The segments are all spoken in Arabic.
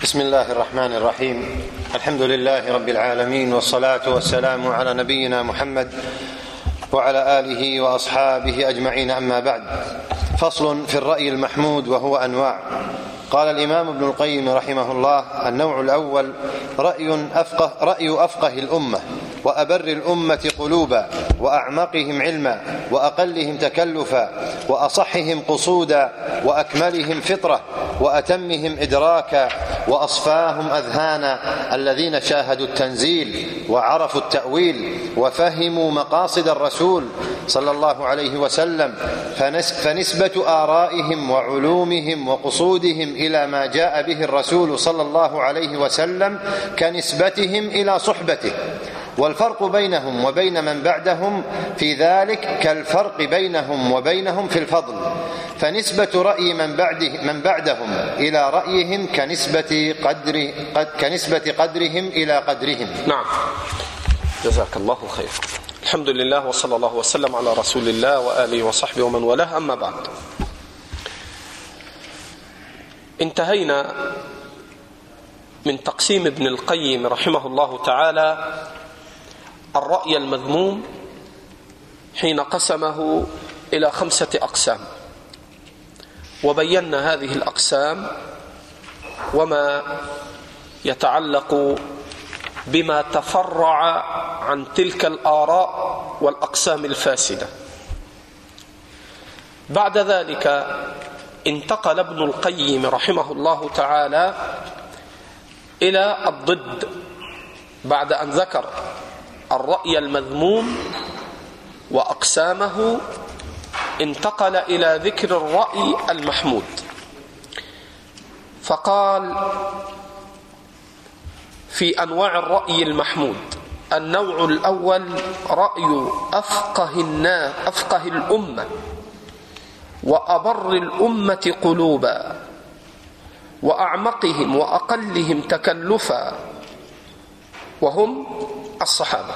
بسم الله الرحمن الرحيم. الحمد لله رب العالمين، والصلاة والسلام على نبينا محمد وعلى آله وأصحابه أجمعين، أما بعد. فصل في الرأي المحمود وهو أنواع. قال الإمام ابن القيم رحمه الله: النوع الأول رأي أفقه الأمة وأبر الأمة قلوبا وأعمقهم علما وأقلهم تكلفا وأصحهم قصودا وأكملهم فطرة وأتمهم إدراكا وأصفاهم أذهانا، الذين شاهدوا التنزيل وعرفوا التأويل وفهموا مقاصد الرسول صلى الله عليه وسلم، فنسبة آرائهم وعلومهم وقصودهم إلى ما جاء به الرسول صلى الله عليه وسلم كنسبتهم إلى صحبته، والفرق بينهم وبين من بعدهم في ذلك كالفرق بينهم وبينهم في الفضل، فنسبة رأي من بعدهم إلى رأيهم كنسبة قدرهم إلى قدرهم. نعم، جزاك الله خير. الحمد لله، وصلى الله وسلم على رسول الله وآله وصحبه ومن والاه، أما بعد. انتهينا من تقسيم ابن القيم رحمه الله تعالى الرأي المذموم حين قسمه إلى 5 أقسام، وبينا هذه الأقسام وما يتعلق بما تفرع عن تلك الآراء والأقسام الفاسدة. بعد ذلك انتقل ابن القيم رحمه الله تعالى إلى الضد، بعد أن ذكر الرأي المذموم وأقسامه انتقل إلى ذكر الرأي المحمود، فقال في أنواع الرأي المحمود: النوع الأول رأي أفقه الأمة وأبر الأمة قلوبا وأعمقهم وأقلهم تكلفا، وهم الصحابة.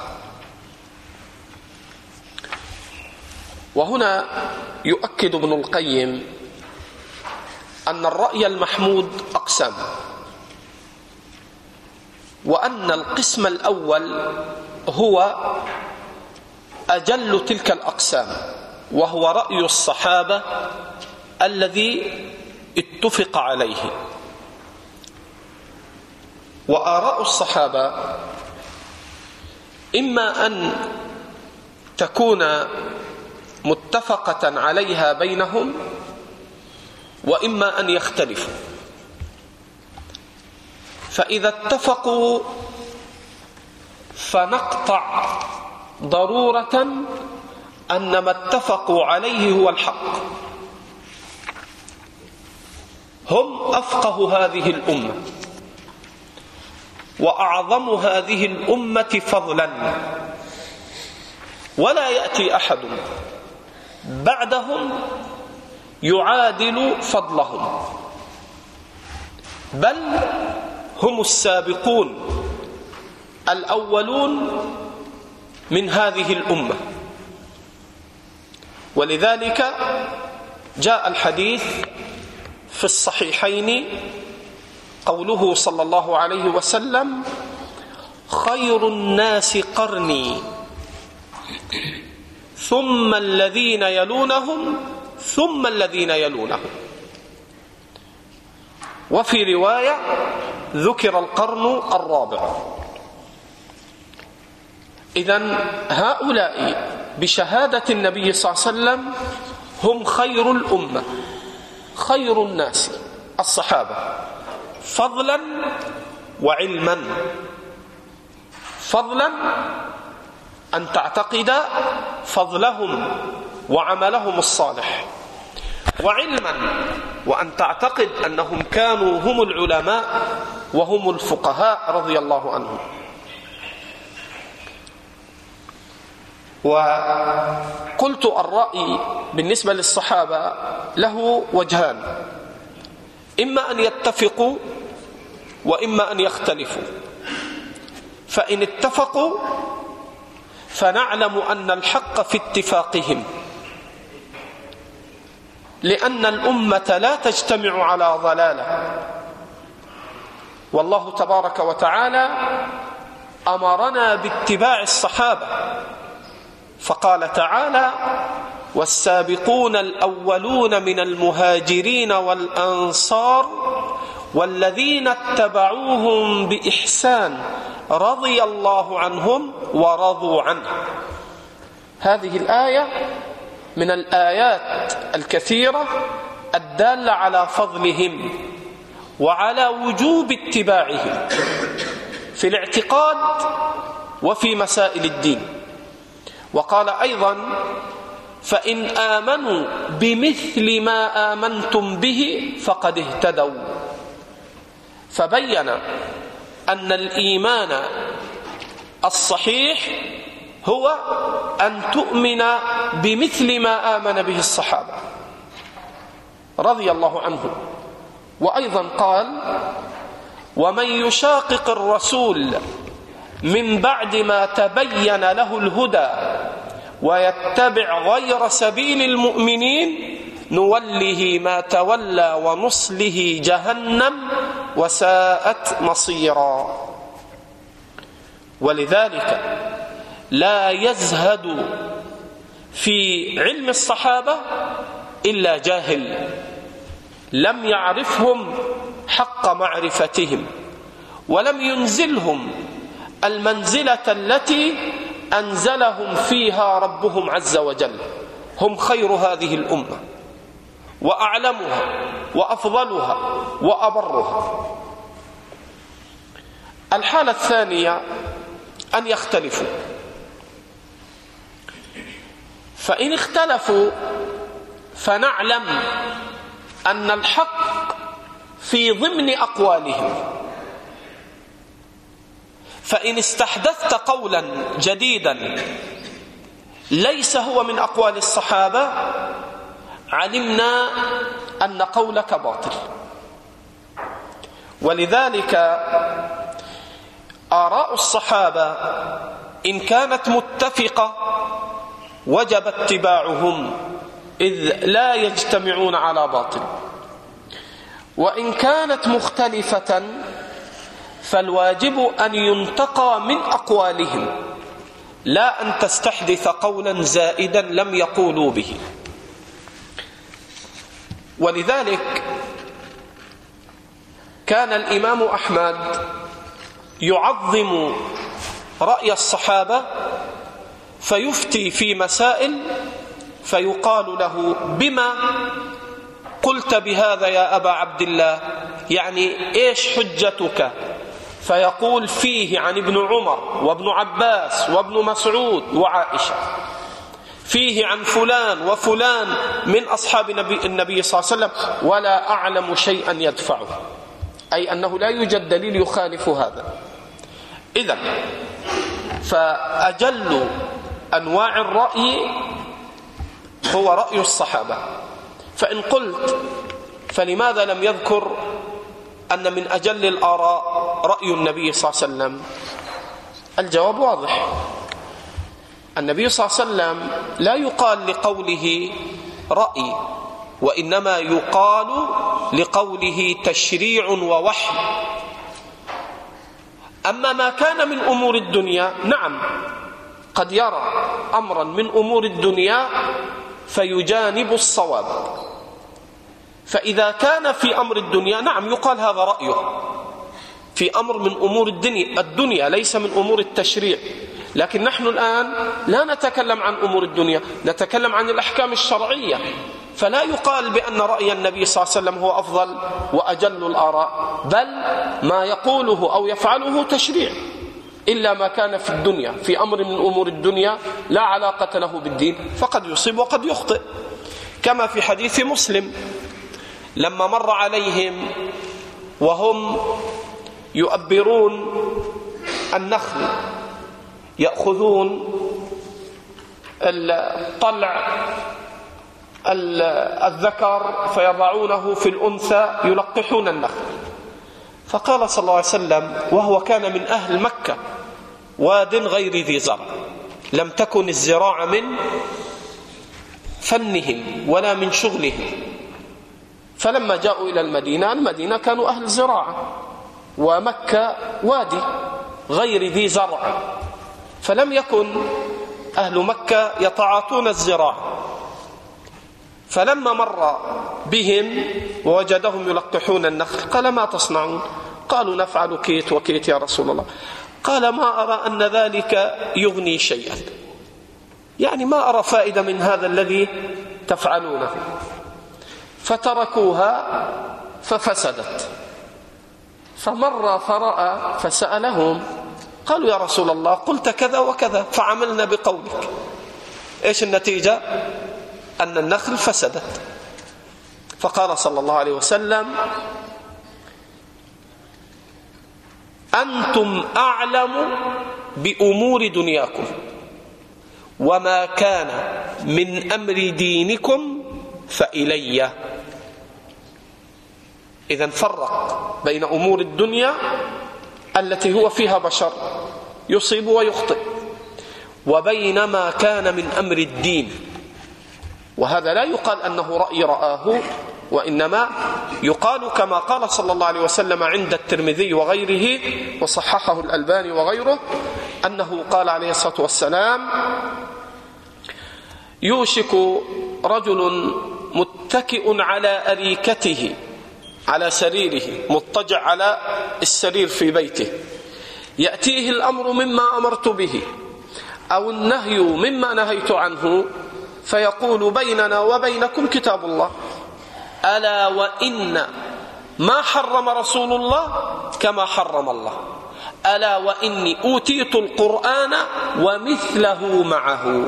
وهنا يؤكد ابن القيم أن الرأي المحمود أقسام، وأن القسم الأول هو أجل تلك الأقسام، وهو رأي الصحابة الذي اتفق عليه. وآراء الصحابة إما أن تكون متفقة عليها بينهم، وإما أن يختلفوا. فإذا اتفقوا فنقطع ضرورة أن ما اتفقوا عليه هو الحق. هم أفقه هذه الأمة وأعظم هذه الأمة فضلا، ولا يأتي أحد بعدهم يعادل فضلهم، بل هم السابقون الأولون من هذه الأمة. ولذلك جاء الحديث في الصحيحين قوله صلى الله عليه وسلم: خير الناس قرني ثم الذين يلونهم ثم الذين يلونهم. وفي رواية ذكر القرن الرابع. إذن هؤلاء بشهادة النبي صلى الله عليه وسلم هم خير الأمة، خير الناس الصحابة فضلا وعلما. فضلا أن تعتقد فضلهم وعملهم الصالح، وعلما وأن تعتقد أنهم كانوا هم العلماء وهم الفقهاء رضي الله عنهم. وقلت الرأي بالنسبة للصحابة له وجهان: إما أن يتفقوا وإما أن يختلفوا. فإن اتفقوا فنعلم أن الحق في اتفاقهم، لأن الأمة لا تجتمع على ضلالة، والله تبارك وتعالى أمرنا باتباع الصحابة، فقال تعالى: والسابقون الأولون من المهاجرين والأنصار والذين اتبعوهم بإحسان رضي الله عنهم ورضوا عنه. هذه الآية من الآيات الكثيرة الدالة على فضلهم وعلى وجوب اتباعهم في الاعتقاد وفي مسائل الدين. وقال أيضا: فإن آمنوا بمثل ما آمنتم به فقد اهتدوا. فبين أن الإيمان الصحيح هو أن تؤمن بمثل ما آمن به الصحابة رضي الله عنهم. وأيضا قال: ومن يشاقق الرسول من بعد ما تبين له الهدى ويتبع غير سبيل المؤمنين نوله ما تولى ونصله جهنم وساءت مصيرا. ولذلك لا يزهد في علم الصحابة إلا جاهل لم يعرفهم حق معرفتهم ولم ينزلهم المنزلة التي أنزلهم فيها ربهم عز وجل. هم خير هذه الأمة وأعلمها وأفضلها وأبرها. الحالة الثانية أن يختلفوا، فإن اختلفوا فنعلم أن الحق في ضمن أقوالهم. فإن استحدثت قولا جديدا ليس هو من أقوال الصحابة علمنا أن قولك باطل. ولذلك آراء الصحابة إن كانت متفقة وجب اتباعهم إذ لا يجتمعون على باطل، وإن كانت مختلفة فالواجب أن ينتقى من أقوالهم لا أن تستحدث قولا زائدا لم يقولوا به. ولذلك كان الإمام أحمد يعظم رأي الصحابة فيفتي في مسائل فيقال له: بما قلت بهذا يا أبا عبد الله؟ يعني إيش حجتك؟ فيقول: فيه عن ابن عمر وابن عباس وابن مسعود وعائشة، فيه عن فلان وفلان من أصحاب النبي صلى الله عليه وسلم، ولا أعلم شيئا يدفعه، أي أنه لا يوجد دليل يخالف هذا. إذن فأجل أنواع الرأي هو رأي الصحابة. فإن قلت فلماذا لم يذكر أن من أجل الآراء رأي النبي صلى الله عليه وسلم؟ الجواب واضح. النبي صلى الله عليه وسلم لا يقال لقوله رأي، وإنما يقال لقوله تشريع ووحي. أما ما كان من أمور الدنيا نعم قد يرى أمرا من أمور الدنيا فيجانب الصواب، فإذا كان في أمر الدنيا نعم يقال هذا رأيه في أمر من أمور الدنيا ليس من أمور التشريع. لكن نحن الآن لا نتكلم عن أمور الدنيا، نتكلم عن الأحكام الشرعية، فلا يقال بأن رأي النبي صلى الله عليه وسلم هو أفضل وأجل الآراء، بل ما يقوله أو يفعله تشريع، إلا ما كان في الدنيا في أمر من أمور الدنيا لا علاقة له بالدين فقد يصيب وقد يخطئ. كما في حديث مسلم لما مر عليهم وهم يؤبرون النخل، يأخذون الطلع الذكر فيضعونه في الأنثى يلقحون النخل. فقال صلى الله عليه وسلم وهو كان من أهل مكة: واد غير ذي زرع، لم تكن الزراعة من فنهم ولا من شغلهم. فلما جاءوا إلى المدينة كانوا أهل زراعة، ومكة وادي غير ذي زرع، فلم يكن أهل مكة يتعاطون الزراعة. فلما مر بهم ووجدهم يلقحون النخل قال: ما تصنعون؟ قالوا: نفعل كيت وكيت يا رسول الله. قال: ما أرى أن ذلك يغني شيئا، يعني ما أرى فائدة من هذا الذي تفعلونه. فتركوها ففسدت. فمر فرأى فسألهم، قالوا: يا رسول الله قلت كذا وكذا فعملنا بقولك. إيش النتيجة؟ أن النخل فسدت. فقال صلى الله عليه وسلم: أنتم أعلم بأمور دنياكم، وما كان من أمر دينكم فإلي. إذن فرق بين أمور الدنيا التي هو فيها بشر يصيب ويخطئ، وبين ما كان من أمر الدين. وهذا لا يقال أنه رأي رآه، وإنما يقال كما قال صلى الله عليه وسلم عند الترمذي وغيره وصححه الألباني وغيره، أنه قال عليه الصلاة والسلام: يوشك رجل متكئ على أريكته، على سريره، مضطجع على السرير في بيته، يأتيه الأمر مما أمرت به أو النهي مما نهيت عنه، فيقول: بيننا وبينكم كتاب الله، ألا وإن ما حرم رسول الله كما حرم الله، ألا وإني أوتيت القرآن ومثله معه.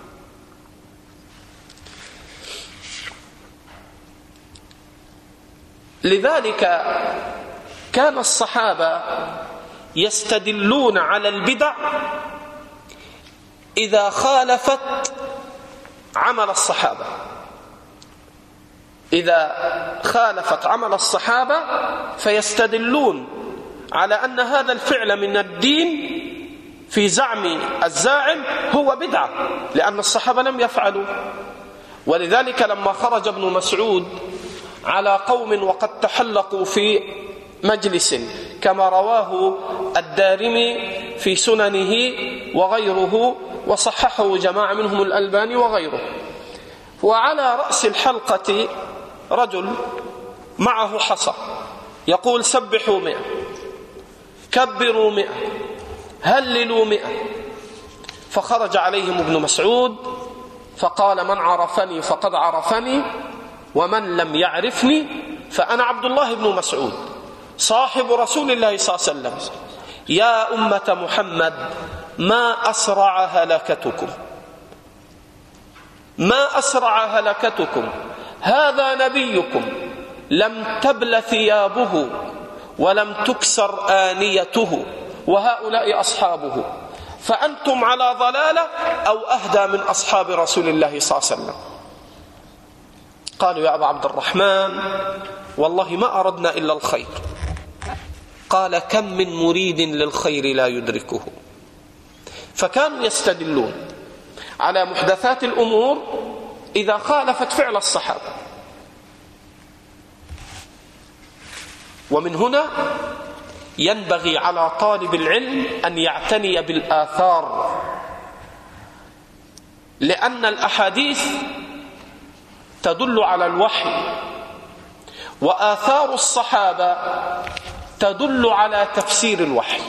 لذلك كان الصحابة يستدلون على البدع إذا خالفت عمل الصحابة، إذا خالفت عمل الصحابة فيستدلون على أن هذا الفعل من الدين في زعم الزاعم هو بدعة، لأن الصحابة لم يفعلوا. ولذلك لما خرج ابن مسعود على قوم وقد تحلقوا في مجلس كما رواه الدارمي في سننه وغيره وصححه جماعة منهم الألباني وغيره، وعلى رأس الحلقة رجل معه حصى يقول: سبحوا 100، كبروا 100، هللوا 100. فخرج عليهم ابن مسعود فقال: من عرفني فقد عرفني، ومن لم يعرفني فأنا عبد الله بن مسعود صاحب رسول الله صلى الله عليه وسلم. يا أمة محمد ما أسرع هلكتكم، ما أسرع هلكتكم، هذا نبيكم لم تبل ثيابه ولم تكسر آنيته، وهؤلاء أصحابه، فأنتم على ضلالة أو أهدى من أصحاب رسول الله صلى الله عليه وسلم. قالوا: يا أبا عبد الرحمن والله ما أردنا إلا الخير. قال: كم من مريد للخير لا يدركه. فكانوا يستدلون على محدثات الأمور إذا خالفت فعل الصحابة. ومن هنا ينبغي على طالب العلم أن يعتني بالآثار، لأن الأحاديث تدل على الوحي، وآثار الصحابة تدل على تفسير الوحي.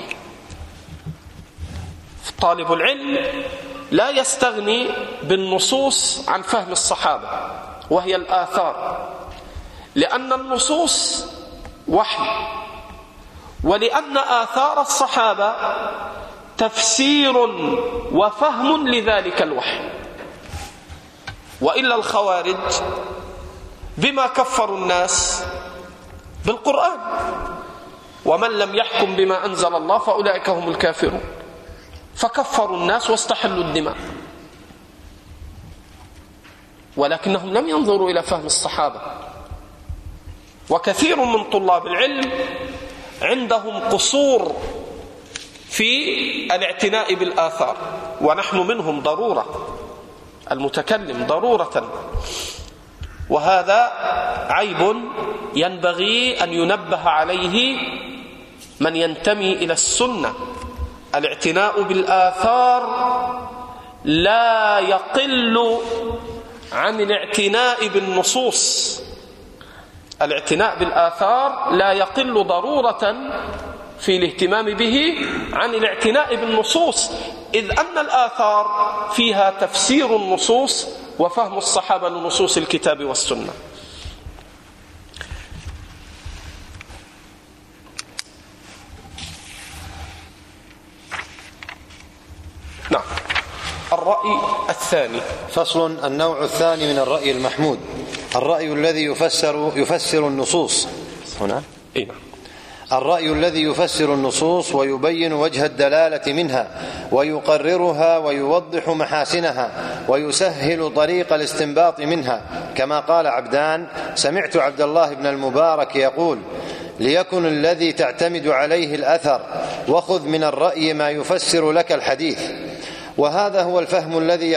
طالب العلم لا يستغني بالنصوص عن فهم الصحابة وهي الآثار، لأن النصوص وحي، ولأن آثار الصحابة تفسير وفهم لذلك الوحي. وإلا الخوارج بما كفروا الناس؟ بالقرآن: ومن لم يحكم بما أنزل الله فأولئك هم الكافرون. فكفروا الناس واستحلوا الدماء، ولكنهم لم ينظروا إلى فهم الصحابة. وكثير من طلاب العلم عندهم قصور في الاعتناء بالآثار، ونحن منهم ضرورة، المتكلم ضرورة، وهذا عيب ينبغي أن ينبه عليه من ينتمي إلى السنة الاعتناء بالآثار لا يقل عن الاعتناء بالنصوص. الاعتناء بالآثار لا يقل ضرورة في الاهتمام به عن الاعتناء بالنصوص، إذ أن الآثار فيها تفسير النصوص وفهم الصحابة لنصوص الكتاب والسنة. نعم. الرأي الثاني. فصل. النوع الثاني من الرأي المحمود الرأي الذي يفسر النصوص. هنا الرأي الذي يفسر النصوص ويبين وجه الدلالة منها ويقررها ويوضح محاسنها ويسهل طريق الاستنباط منها، كما قال عبدان: سمعت عبد الله بن المبارك يقول: ليكن الذي تعتمد عليه الأثر وخذ من الرأي ما يفسر لك الحديث. وهذا هو الفهم الذي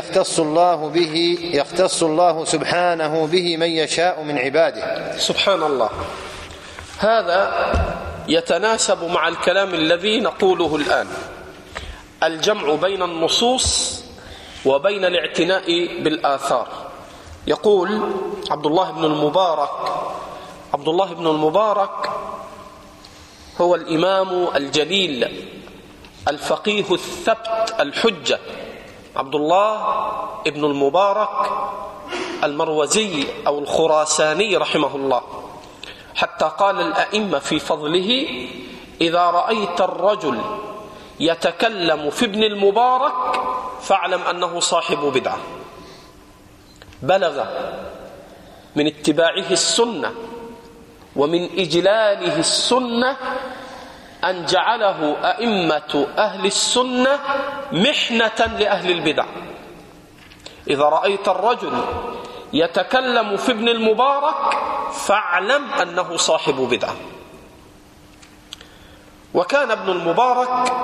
يختص الله سبحانه به من يشاء من عباده. سبحان الله. هذا يتناسب مع الكلام الذي نقوله الآن، الجمع بين النصوص وبين الاعتناء بالآثار. يقول عبد الله بن المبارك هو الإمام الجليل الفقيه الثبت الحجة، عبد الله بن المبارك المروزي أو الخراساني رحمه الله، حتى قال الأئمة في فضله: إذا رأيت الرجل يتكلم في ابن المبارك فاعلم أنه صاحب بدعة. بلغ من اتباعه السنة ومن إجلاله السنة أن جعله أئمة أهل السنة محنة لأهل البدع. إذا رأيت الرجل يتكلم في ابن المبارك فاعلم أنه صاحب بدعة. وكان ابن المبارك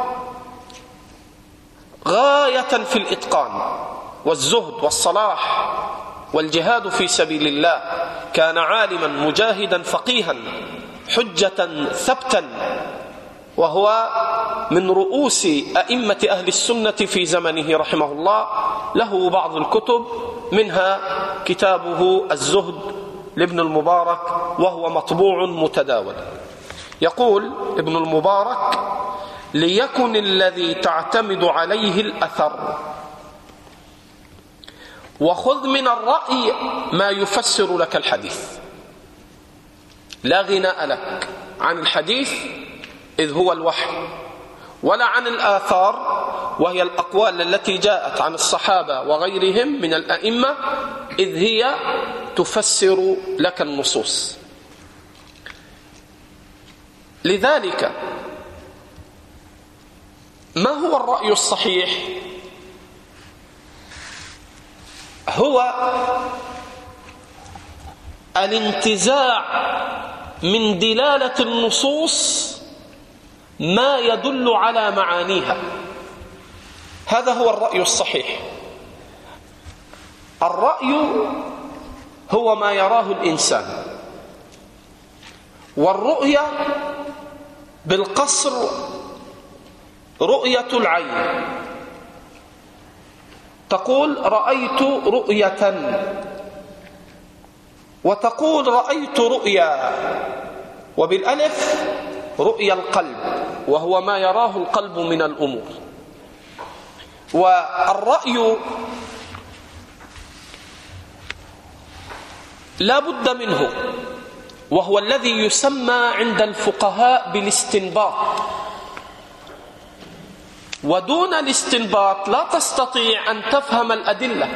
غاية في الإتقان والزهد والصلاح والجهاد في سبيل الله. كان عالما مجاهدا فقيها حجة ثبتا، وهو من رؤوس أئمة أهل السنة في زمنه رحمه الله. له بعض الكتب، منها كتابه الزهد لابن المبارك، وهو مطبوع متداول. يقول ابن المبارك: ليكن الذي تعتمد عليه الأثر وخذ من الرأي ما يفسر لك الحديث. لا غناء لك عن الحديث إذ هو الوحي، ولا عن الآثار وهي الأقوال التي جاءت عن الصحابة وغيرهم من الأئمة، إذ هي تفسر لك النصوص. لذلك ما هو الرأي الصحيح؟ هو الانتزاع من دلالة النصوص ما يدل على معانيها. هذا هو الرأي الصحيح. الرأي هو ما يراه الإنسان، والرؤية بالقصر رؤية العين. تقول رأيت رؤية، وتقول رأيت رؤيا، وبالألف رؤيا القلب، وهو ما يراه القلب من الأمور. والرأي لا بد منه، وهو الذي يسمى عند الفقهاء بالاستنباط. ودون الاستنباط لا تستطيع أن تفهم الأدلة.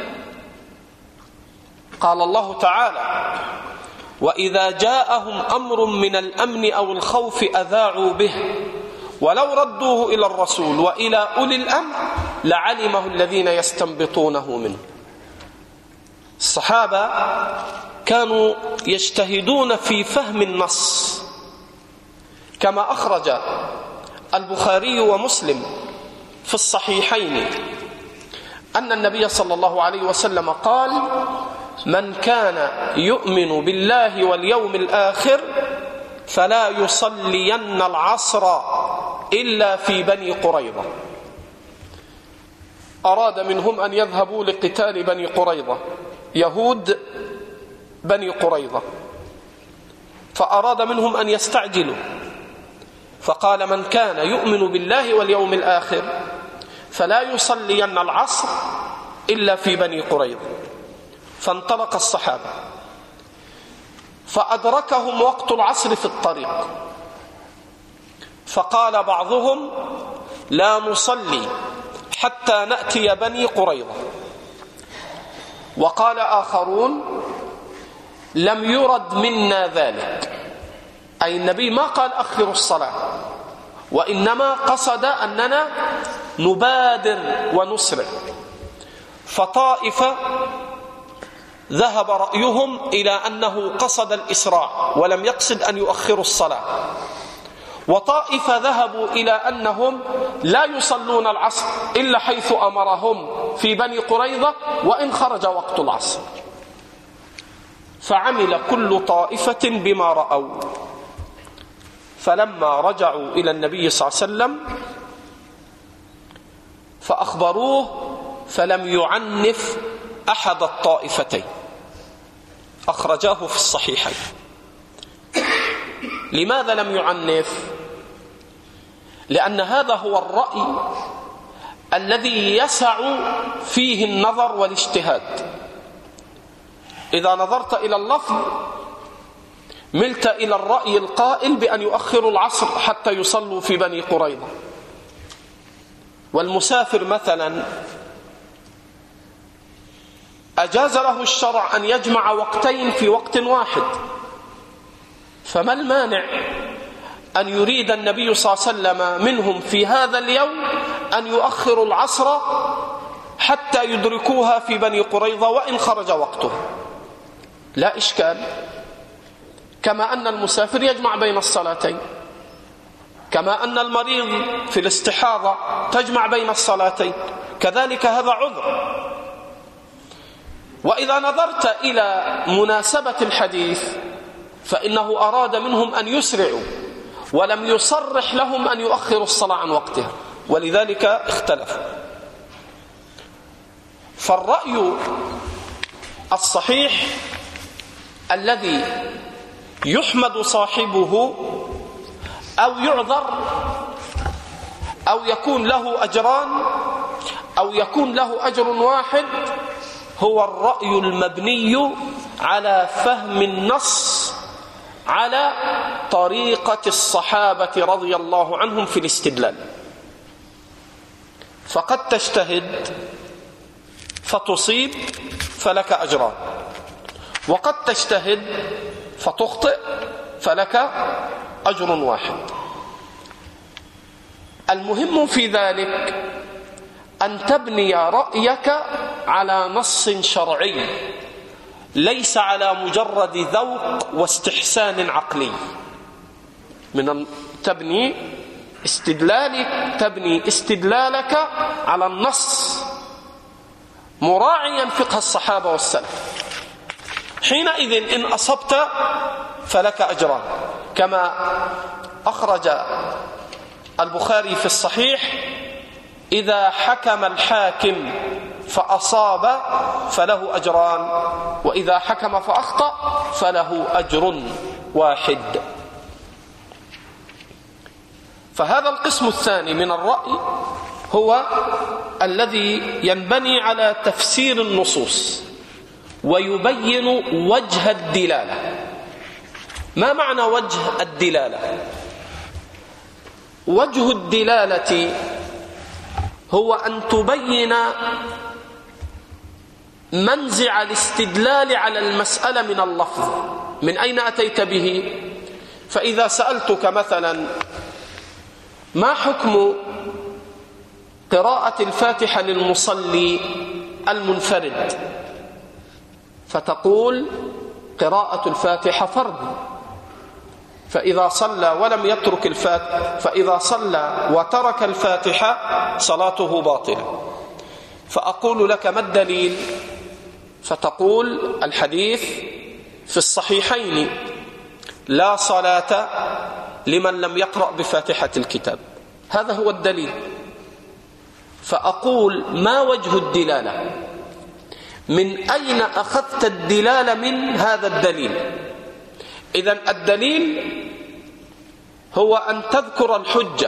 قال الله تعالى: وإذا جاءهم أمر من الأمن أو الخوف أذاعوا به ولو ردوه إلى الرسول وإلى أولي الأمر لعلمه الذين يستنبطونه منه. الصحابة كانوا يجتهدون في فهم النص، كما أخرج البخاري ومسلم في الصحيحين أن النبي صلى الله عليه وسلم قال: من كان يؤمن بالله واليوم الآخر فلا يصلين العصر إلا في بني قريظة. أراد منهم أن يذهبوا لقتال بني قريظة، يهود بني قريظة، فأراد منهم أن يستعجلوا، فقال: من كان يؤمن بالله واليوم الآخر فلا يصلين العصر إلا في بني قريظة. فانطلق الصحابة، فأدركهم وقت العصر في الطريق، فقال بعضهم: لا نصلي حتى نأتي بني قريظة. وقال آخرون: لم يرد منا ذلك، أي النبي ما قال أخروا الصلاة، وإنما قصد أننا نبادر ونسرع. فطائفة ذهب رأيهم إلى أنه قصد الإسراع ولم يقصد أن يؤخروا الصلاة، وطائفة ذهبوا إلى أنهم لا يصلون العصر إلا حيث أمرهم في بني قريظة وإن خرج وقت العصر. فعمل كل طائفة بما رأوا. فلما رجعوا إلى النبي صلى الله عليه وسلم فأخبروه، فلم يعنف أحد الطائفتين. أخرجاه في الصحيحين. لماذا لم يعنف؟ لأن هذا هو الرأي الذي يسع فيه النظر والاجتهاد. إذا نظرت إلى اللفظ ملت إلى الرأي القائل بأن يؤخروا العصر حتى يصلوا في بني قريظة. والمسافر مثلا أجاز له الشرع أن يجمع وقتين في وقت واحد، فما المانع أن يريد النبي صلى الله عليه وسلم منهم في هذا اليوم أن يؤخروا العصر حتى يدركوها في بني قريظة وإن خرج وقته؟ لا إشكال. كما أن المسافر يجمع بين الصلاتين، كما أن المريض في الاستحاضة تجمع بين الصلاتين، كذلك هذا عذر. وإذا نظرت إلى مناسبة الحديث فإنه أراد منهم أن يسرعوا ولم يصرح لهم أن يؤخروا الصلاة عن وقتها، ولذلك اختلفوا. فالرأي الصحيح الذي يحمد صاحبه أو يعذر أو يكون له أجران أو يكون له أجر واحد هو الرأي المبني على فهم النص على طريقة الصحابة رضي الله عنهم في الاستدلال. فقد تجتهد فتصيب فلك أجران، وقد تجتهد فتخطئ فلك أجر واحد. المهم في ذلك أن تبني رأيك على نص شرعي، ليس على مجرد ذوق واستحسان عقلي. تبني استدلالك على النص مراعيا فقه الصحابة والسلف. حينئذ إن أصبت فلك أجران، كما أخرج البخاري في الصحيح: إذا حكم الحاكم فأصاب فله أجران، وإذا حكم فأخطأ فله أجر واحد. فهذا القسم الثاني من الرأي هو الذي ينبني على تفسير النصوص ويبين وجه الدلالة. ما معنى وجه الدلالة؟ وجه الدلالة هو أن تبين منزع الاستدلال على المسألة من اللفظ، من أين أتيت به. فإذا سألتك مثلا: ما حكم قراءة الفاتحة للمصلي المنفرد؟ فتقول: قراءة الفاتحة فرض، فإذا صلى ولم يترك الفاتحة، فإذا صلى وترك الفاتحة صلاته باطلة. فأقول لك: ما الدليل؟ فتقول: الحديث في الصحيحين: لا صلاة لمن لم يقرأ بفاتحة الكتاب. هذا هو الدليل. فأقول ما وجه الدلالة؟ من أين أخذت الدلالة من هذا الدليل؟ إذن الدليل هو أن تذكر الحجة.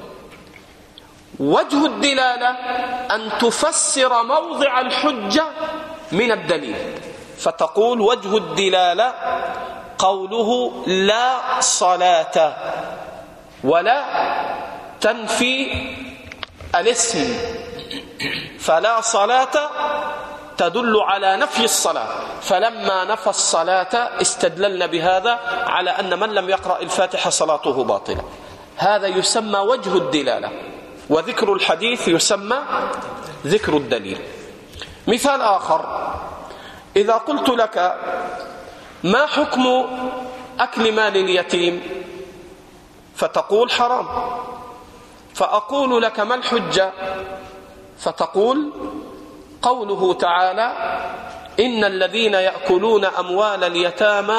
وجه الدلالة أن تفسر موضع الحجة من الدليل، فتقول وجه الدلالة قوله لا صلاة، ولا تنفي الاسم، فلا صلاة تدل على نفي الصلاة، فلما نفى الصلاة استدللنا بهذا على أن من لم يقرأ الفاتحة صلاته باطلة. هذا يسمى وجه الدلالة، وذكر الحديث يسمى ذكر الدليل. مثال آخر: إذا قلت لك ما حكم أكل مال اليتيم؟ فتقول حرام. فأقول لك ما الحجة؟ فتقول قوله تعالى: إن الذين يأكلون أموال اليتامى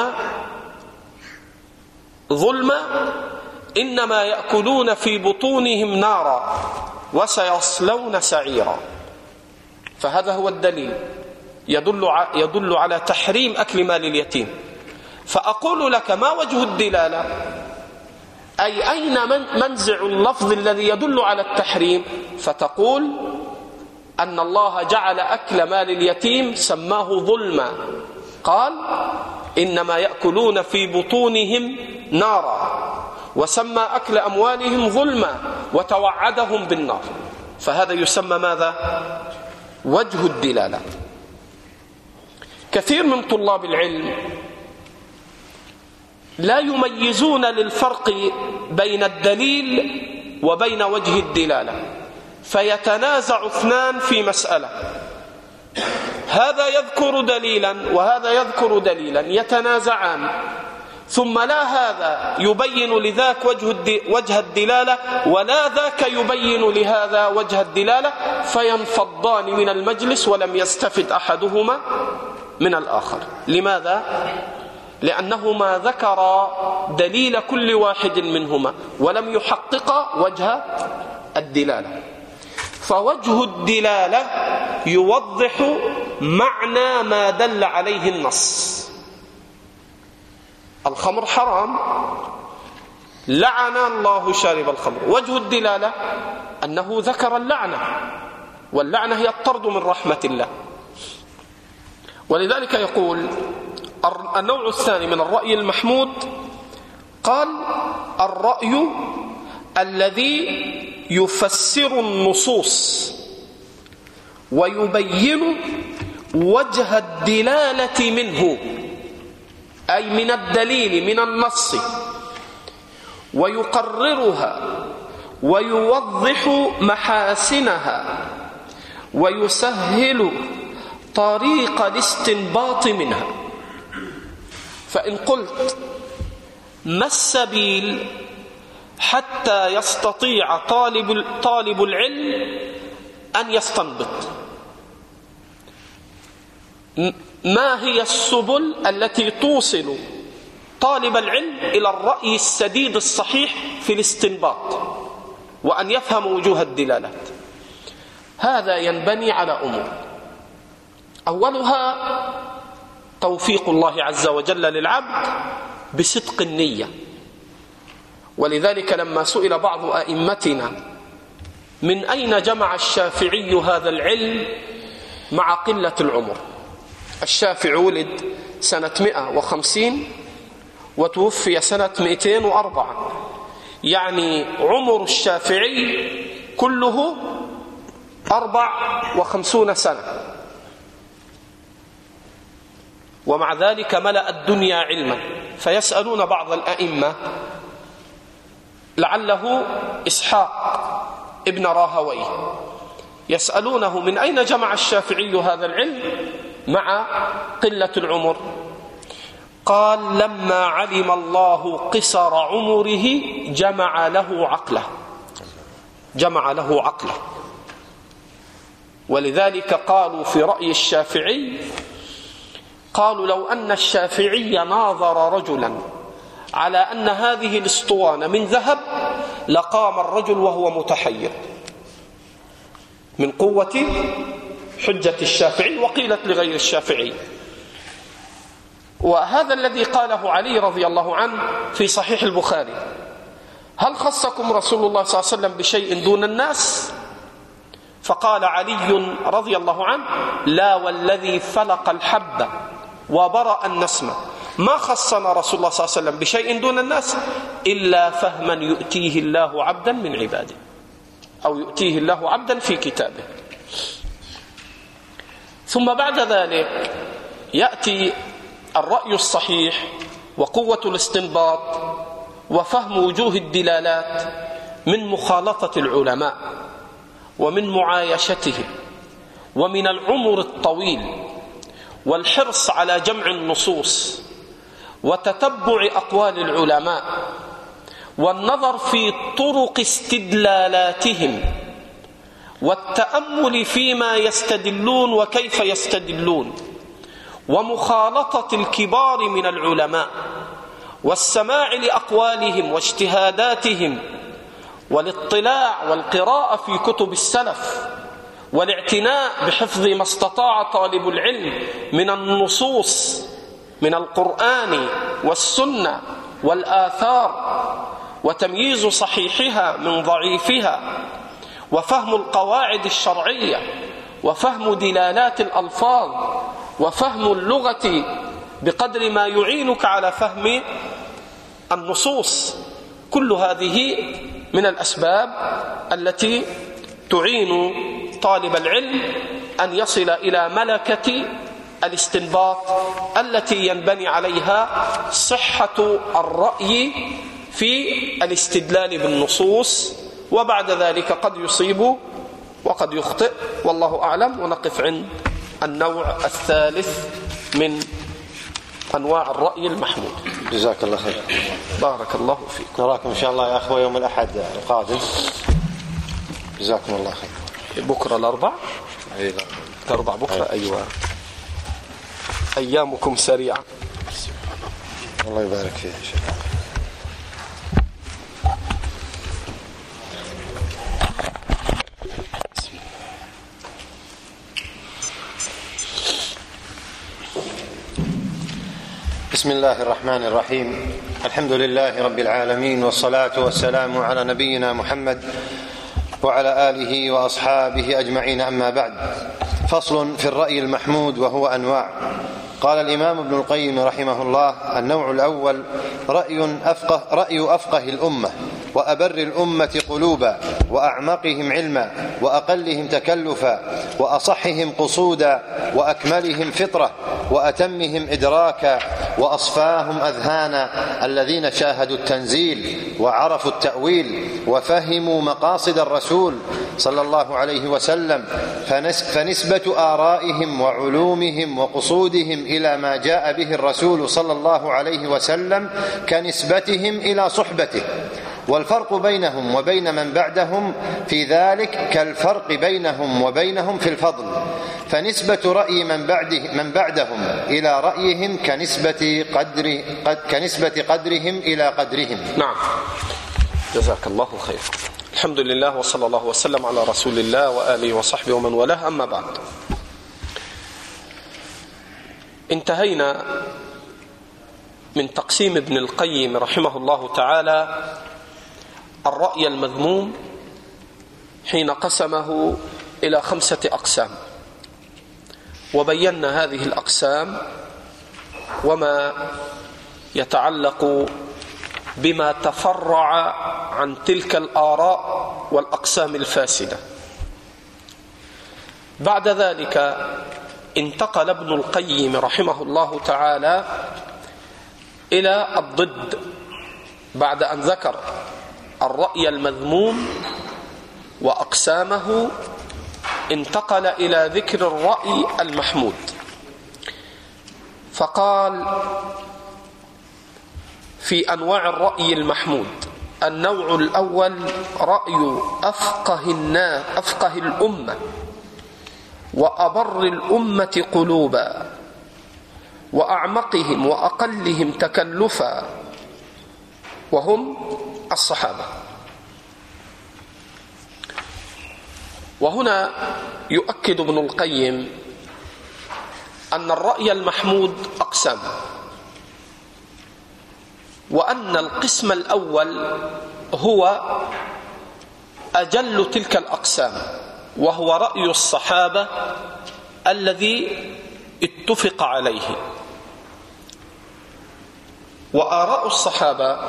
ظلما إنما يأكلون في بطونهم نارا وسيصلون سعيرا. فهذا هو الدليل يدل على تحريم أكل مال اليتيم. فأقول لك ما وجه الدلالة؟ أي أين منزع اللفظ الذي يدل على التحريم؟ فتقول أن الله جعل أكل مال اليتيم سماه ظلما، قال إنما يأكلون في بطونهم نارا، وسمى أكل أموالهم ظلما وتوعدهم بالنار. فهذا يسمى ماذا؟ وجه الدلالة. كثير من طلاب العلم لا يميزون للفرق بين الدليل وبين وجه الدلالة، فيتنازع اثنان في مسألة، هذا يذكر دليلا وهذا يذكر دليلا، يتنازعان، ثم لا هذا يبين لذاك وجه الدلالة ولا ذاك يبين لهذا وجه الدلالة، فينفضان من المجلس ولم يستفد أحدهما من الآخر. لماذا؟ لأنهما ذكر دليل كل واحد منهما ولم يحقق وجه الدلالة. فوجه الدلالة يوضح معنى ما دل عليه النص. الخمر حرام، لعن الله شارب الخمر. وجه الدلالة أنه ذكر اللعنة، واللعنة هي الطرد من رحمة الله. ولذلك يقول النوع الثاني من الرأي المحمود، قال الرأي الذي يفسر النصوص ويبين وجه الدلالة منه، أي من الدليل من النص، ويقررها ويوضح محاسنها ويسهل طريق الاستنباط منها. فإن قلت ما السبيل حتى يستطيع طالب العلم أن يستنبط؟ ما هي السبل التي توصل طالب العلم إلى الرأي السديد الصحيح في الاستنباط وأن يفهم وجوه الدلالات؟ هذا ينبني على أمور. أولها توفيق الله عز وجل للعبد بصدق النية. ولذلك لما سئل بعض أئمتنا من أين جمع الشافعي هذا العلم مع قلة العمر؟ الشافعي ولد سنة 150 وتوفي سنة 204، يعني عمر الشافعي كله 54 سنة، ومع ذلك ملأ الدنيا علما. فيسألون بعض الأئمة لعله إسحاق ابن راهويه، يسألونه من أين جمع الشافعي هذا العلم مع قلة العمر؟ قال لما علم الله قصر عمره جمع له عقله. ولذلك قالوا في رأي الشافعي، قالوا لو أن الشافعي ناظر رجلا على أن هذه الاسطوانة من ذهب لقام الرجل وهو متحير من قوة حجة الشافعي، وقيلت لغير الشافعي. وهذا الذي قاله علي رضي الله عنه في صحيح البخاري: هل خصكم رسول الله صلى الله عليه وسلم بشيء دون الناس؟ فقال علي رضي الله عنه: لا والذي فلق الحب وبرأ النسمة، ما خصنا رسول الله صلى الله عليه وسلم بشيء دون الناس إلا فهما يؤتيه الله عبدا من عباده، أو يؤتيه الله عبدا في كتابه. ثم بعد ذلك يأتي الرأي الصحيح وقوة الاستنباط وفهم وجوه الدلالات من مخالطة العلماء ومن معايشتهم ومن العمر الطويل والحرص على جمع النصوص وتتبع أقوال العلماء والنظر في طرق استدلالاتهم والتأمل فيما يستدلون وكيف يستدلون ومخالطة الكبار من العلماء والسماع لأقوالهم واجتهاداتهم والاطلاع والقراءة في كتب السلف والاعتناء بحفظ ما استطاع طالب العلم من النصوص من القرآن والسنة والآثار وتمييز صحيحها من ضعيفها وفهم القواعد الشرعية وفهم دلالات الألفاظ وفهم اللغة بقدر ما يعينك على فهم النصوص. كل هذه من الأسباب التي تعين طالب العلم أن يصل إلى ملكة الاستنباط التي ينبني عليها صحة الرأي في الاستدلال بالنصوص، وبعد ذلك قد يصيب وقد يخطئ والله أعلم. ونقف عند النوع الثالث من أنواع الرأي المحمود. جزاك الله خير. بارك الله فيك. نراكم إن شاء الله يا أخوة يوم الأحد القادم. جزاكم الله خير. بكرة الأربع. أيوة. الأربع بكرة. أيوة. أيامكم سريعة. الله يبارك فيك. بسم الله الرحمن الرحيم. الحمد لله رب العالمين، والصلاة والسلام على نبينا محمد وعلى آله وأصحابه أجمعين، أما بعد. فصل في الرأي المحمود وهو أنواع. قال الإمام ابن القيم رحمه الله: النوع الأول رأي أفقه الأمة وأبر الأمة قلوبا وأعمقهم علما وأقلهم تكلفا وأصحهم قصودا وأكملهم فطرة وأتمهم إدراكا وأصفاهم أذهانا، الذين شاهدوا التنزيل وعرفوا التأويل وفهموا مقاصد الرسول صلى الله عليه وسلم، فنسبة آرائهم وعلومهم وقصودهم إلى ما جاء به الرسول صلى الله عليه وسلم كنسبتهم إلى صحبته، والفرق بينهم وبين من بعدهم في ذلك كالفرق بينهم وبينهم في الفضل، فنسبة رأي من بعدهم إلى رأيهم كنسبة قدرهم إلى قدرهم. نعم، جزاك الله خير. الحمد لله وصلى الله وسلم على رسول الله وآله وصحبه ومن والاه، أما بعد. انتهينا من تقسيم ابن القيم رحمه الله تعالى الرأي المذموم حين قسمه إلى 5 أقسام، وبينا هذه الأقسام وما يتعلق بما تفرع عن تلك الآراء والأقسام الفاسدة. بعد ذلك انتقل ابن القيم رحمه الله تعالى إلى الضد، بعد أن ذكر الرأي المذموم وأقسامه انتقل إلى ذكر الرأي المحمود، فقال في أنواع الرأي المحمود: النوع الأول رأي أفقه الأمة وأبر الأمة قلوبا وأعمقهم وأقلهم تكلفا، وهم الصحابة. وهنا يؤكد ابن القيم أن الرأي المحمود أقسام، وأن القسم الأول هو أجل تلك الأقسام، وهو رأي الصحابة الذي اتفق عليه. وآراء الصحابة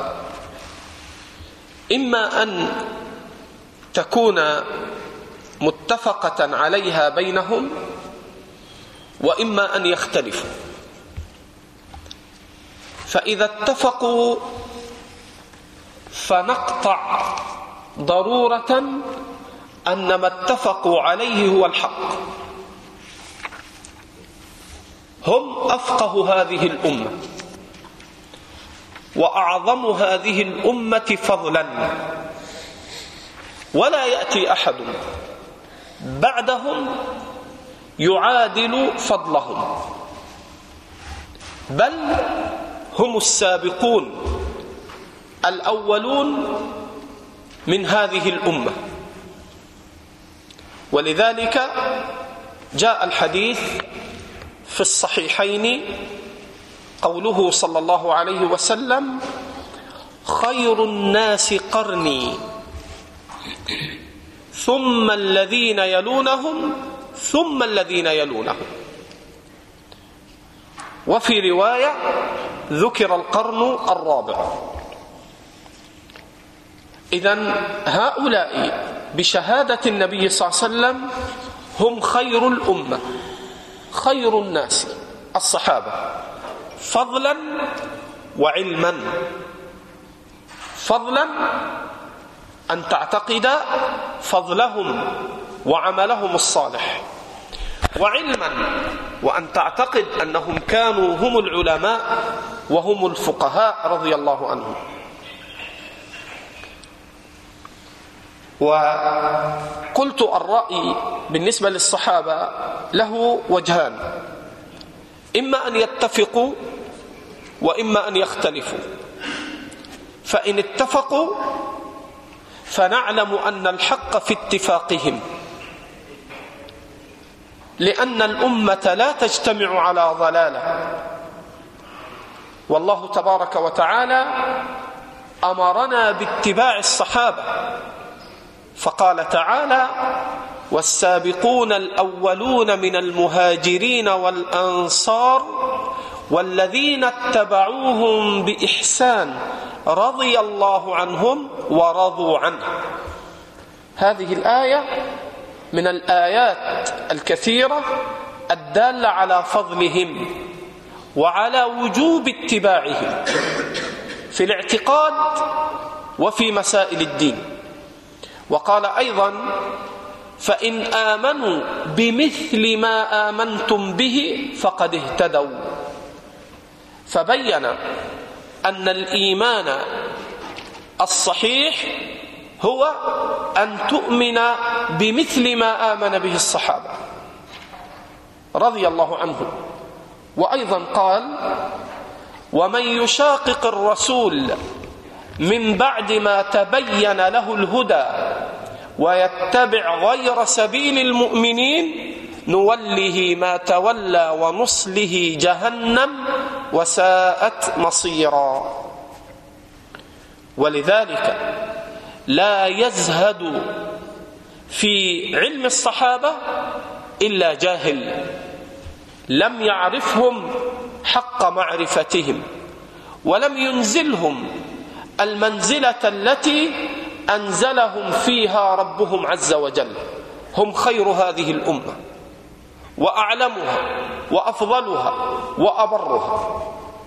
إما أن تكون متفقة عليها بينهم، وإما أن يختلفوا. فإذا اتفقوا فنقطع ضرورة أن ما اتفقوا عليه هو الحق. هم أفقه هذه الأمة وأعظم هذه الأمة فضلا، ولا يأتي أحد بعدهم يعادل فضلهم، بل هم السابقون الأولون من هذه الأمة. ولذلك جاء الحديث في الصحيحين قوله صلى الله عليه وسلم: خير الناس قرني ثم الذين يلونهم ثم الذين يلونهم. وفي رواية ذكر القرن الرابع. إذن هؤلاء بشهادة النبي صلى الله عليه وسلم هم خير الأمة، خير الناس الصحابة فضلا وعلما. فضلا أن تعتقد فضلهم وعملهم الصالح، وعلما وأن تعتقد أنهم كانوا هم العلماء وهم الفقهاء رضي الله عنهم. وقلت الرأي بالنسبة للصحابة له وجهان: إما أن يتفقوا وإما أن يختلفوا. فإن اتفقوا فنعلم أن الحق في اتفاقهم، لأن الأمة لا تجتمع على ضلالة. والله تبارك وتعالى أمرنا باتباع الصحابة، فقال تعالى: والسابقون الأولون من المهاجرين والأنصار والذين اتبعوهم بإحسان رضي الله عنهم ورضوا عنه. هذه الآية من الآيات الكثيرة الدالة على فضلهم وعلى وجوب اتباعهم في الاعتقاد وفي مسائل الدين. وقال أيضا: فإن آمنوا بمثل ما آمنتم به فقد اهتدوا. فبين أن الإيمان الصحيح هو أن تؤمن بمثل ما آمن به الصحابة رضي الله عنهم. وأيضا قال: ومن يشاقق الرسول من بعد ما تبين له الهدى ويتبع غير سبيل المؤمنين نوله ما تولى ونصله جهنم وساءت مصيرا. ولذلك لا يزهد في علم الصحابة إلا جاهل لم يعرفهم حق معرفتهم، ولم ينزلهم المنزلة التي أنزلهم فيها ربهم عز وجل. هم خير هذه الأمة وأعلمها وأفضلها وأبرها.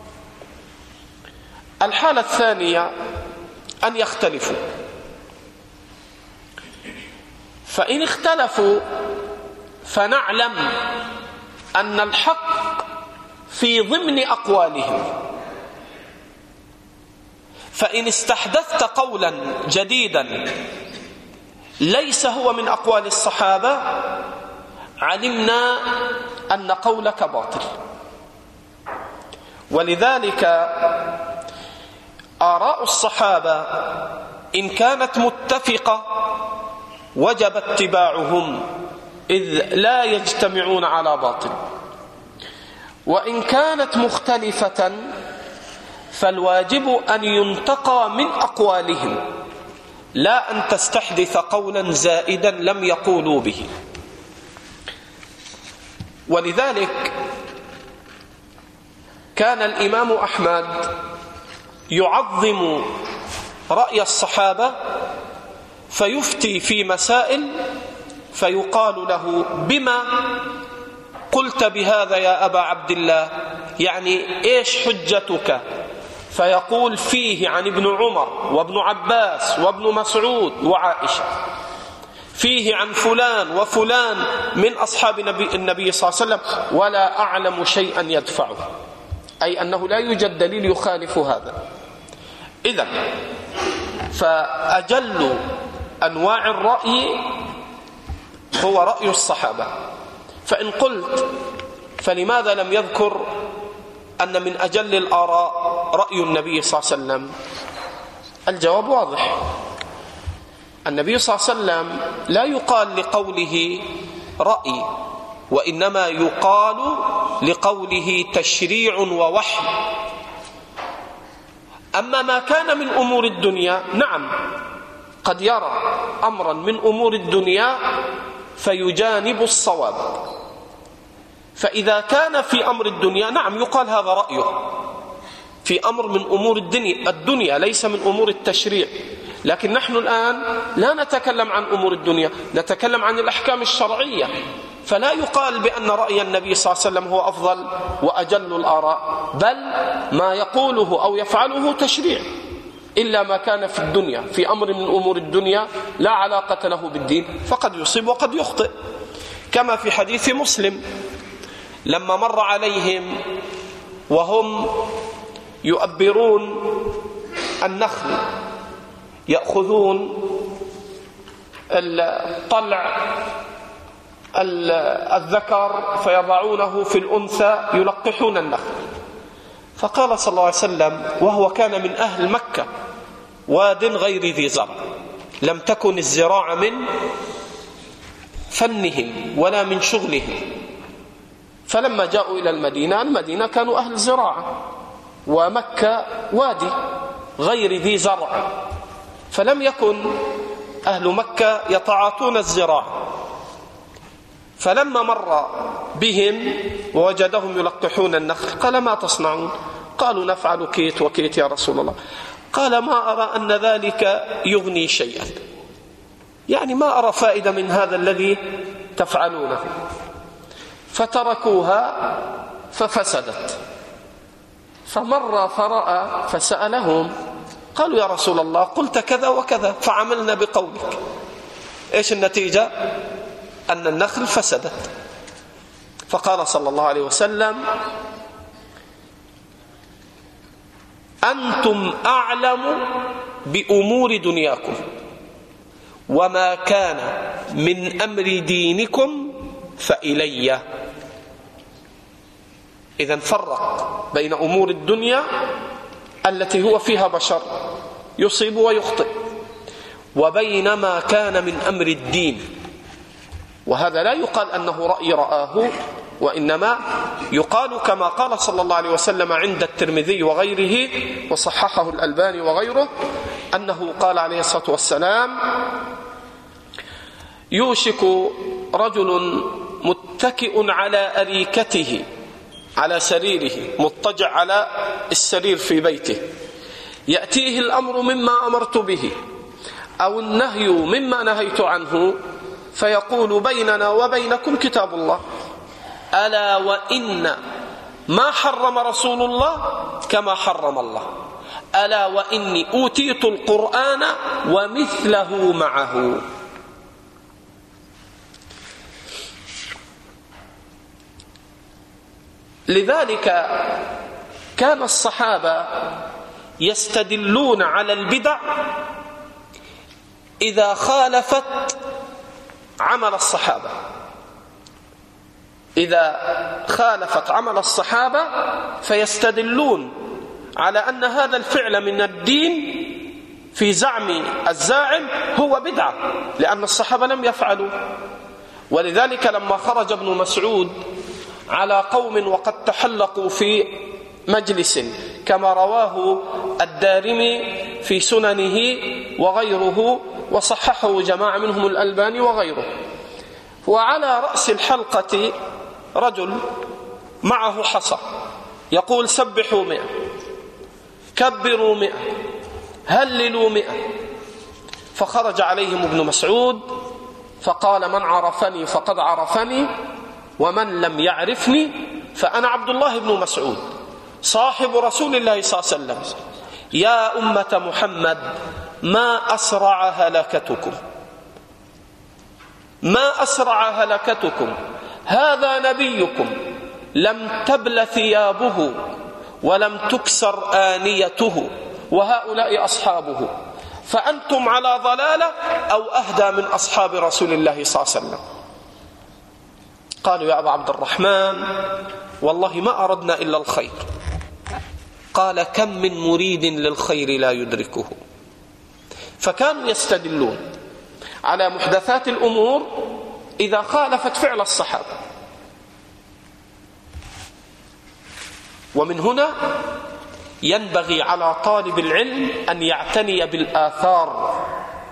الحالة الثانية أن يختلفوا. فإن اختلفوا فنعلم أن الحق في ضمن أقوالهم. فإن استحدثت قولا جديدا ليس هو من أقوال الصحابة علمنا أن قولك باطل. ولذلك آراء الصحابة إن كانت متفقة وجب اتباعهم إذ لا يجتمعون على باطل، وإن كانت مختلفة فالواجب أن ينتقى من أقوالهم لا أن تستحدث قولا زائدا لم يقولوا به. ولذلك كان الإمام أحمد يعظم رأي الصحابة فيفتي في مسائل فيقال له: بما قلت بهذا يا أبا عبد الله؟ يعني إيش حجتك؟ فيقول: فيه عن ابن عمر وابن عباس وابن مسعود وعائشة، فيه عن فلان وفلان من أصحاب النبي صلى الله عليه وسلم، ولا أعلم شيئا يدفعه، أي أنه لا يوجد دليل يخالف هذا. إذن فأجل أنواع الرأي هو رأي الصحابة. فإن قلت فلماذا لم يذكر أن من أجل الآراء رأي النبي صلى الله عليه وسلم؟ الجواب واضح. النبي صلى الله عليه وسلم لا يقال لقوله رأي، وإنما يقال لقوله تشريع ووحي. أما ما كان من أمور الدنيا، نعم قد يرى أمرا من أمور الدنيا فيجانب الصواب، فإذا كان في أمر الدنيا نعم يقال هذا رأيه في أمر من أمور الدنيا ليس من أمور التشريع. لكن نحن الآن لا نتكلم عن أمور الدنيا، نتكلم عن الأحكام الشرعية، فلا يقال بأن رأي النبي صلى الله عليه وسلم هو أفضل وأجل الآراء، بل ما يقوله أو يفعله تشريع، إلا ما كان في الدنيا في أمر من أمور الدنيا لا علاقة له بالدين فقد يصيب وقد يخطئ. كما في حديث مسلم لما مر عليهم وهم يؤبرون النخل، يأخذون الطلع الذكر فيضعونه في الأنثى يلقحون النخل، فقال صلى الله عليه وسلم وهو كان من أهل مكة: واد غير ذي زرع، لم تكن الزراعة من فنهم ولا من شغلهم. فلما جاءوا إلى المدينة كانوا أهل زراعة، ومكة وادي غير ذي زرع، فلم يكن أهل مكة يتعاطون الزراعة. فلما مر بهم ووجدهم يلقحون النخل قال: ما تصنعون؟ قالوا: نفعل كيت وكيت يا رسول الله. قال: ما أرى أن ذلك يغني شيئا، يعني ما أرى فائدة من هذا الذي تفعلونه. فتركوها ففسدت. فمر فرأى فسألهم، قالوا: يا رسول الله قلت كذا وكذا فعملنا بقولك. إيش النتيجة؟ أن النخل فسدت. فقال صلى الله عليه وسلم: أنتم أعلم بأمور دنياكم، وما كان من أمر دينكم فإلي. إذن فرق بين أمور الدنيا التي هو فيها بشر يصيب ويخطئ، وبين ما كان من أمر الدين. وهذا لا يقال أنه رأي رآه، وإنما يقال كما قال صلى الله عليه وسلم عند الترمذي وغيره وصححه الألباني وغيره، أنه قال عليه الصلاة والسلام: يوشك رجل متكئ على أريكته، على سريره، مضطجع على السرير في بيته، يأتيه الأمر مما أمرت به أو النهي مما نهيت عنه، فيقول: بيننا وبينكم كتاب الله، ألا وإن ما حرم رسول الله كما حرم الله، ألا وإني أوتيت القرآن ومثله معه. لذلك كان الصحابة يستدلون على البدع إذا خالفت عمل الصحابة، إذا خالفت عمل الصحابة فيستدلون على أن هذا الفعل من الدين في زعم الزاعم هو بدعة، لأن الصحابة لم يفعلوا. ولذلك لما خرج ابن مسعود على قوم وقد تحلقوا في مجلس كما رواه الدارمي في سننه وغيره وصححه جماعة منهم الألباني وغيره، وعلى رأس الحلقة رجل معه حصى يقول سبحوا 100، كبروا 100، هللوا 100. فخرج عليهم ابن مسعود فقال من عرفني فقد عرفني ومن لم يعرفني فأنا عبد الله بن مسعود صاحب رسول الله صلى الله عليه وسلم. يا أمة محمد ما أسرع هلكتكم، ما أسرع هلكتكم، هذا نبيكم لم تبل ثيابه ولم تكسر آنيته وهؤلاء أصحابه، فأنتم على ضلالة أو أهدى من أصحاب رسول الله صلى الله عليه وسلم. قالوا يا أبا عبد الرحمن والله ما أردنا إلا الخير. قال كم من مريد للخير لا يدركه. فكانوا يستدلون على محدثات الأمور إذا خالفت فعل الصحابة. ومن هنا ينبغي على طالب العلم أن يعتني بالآثار،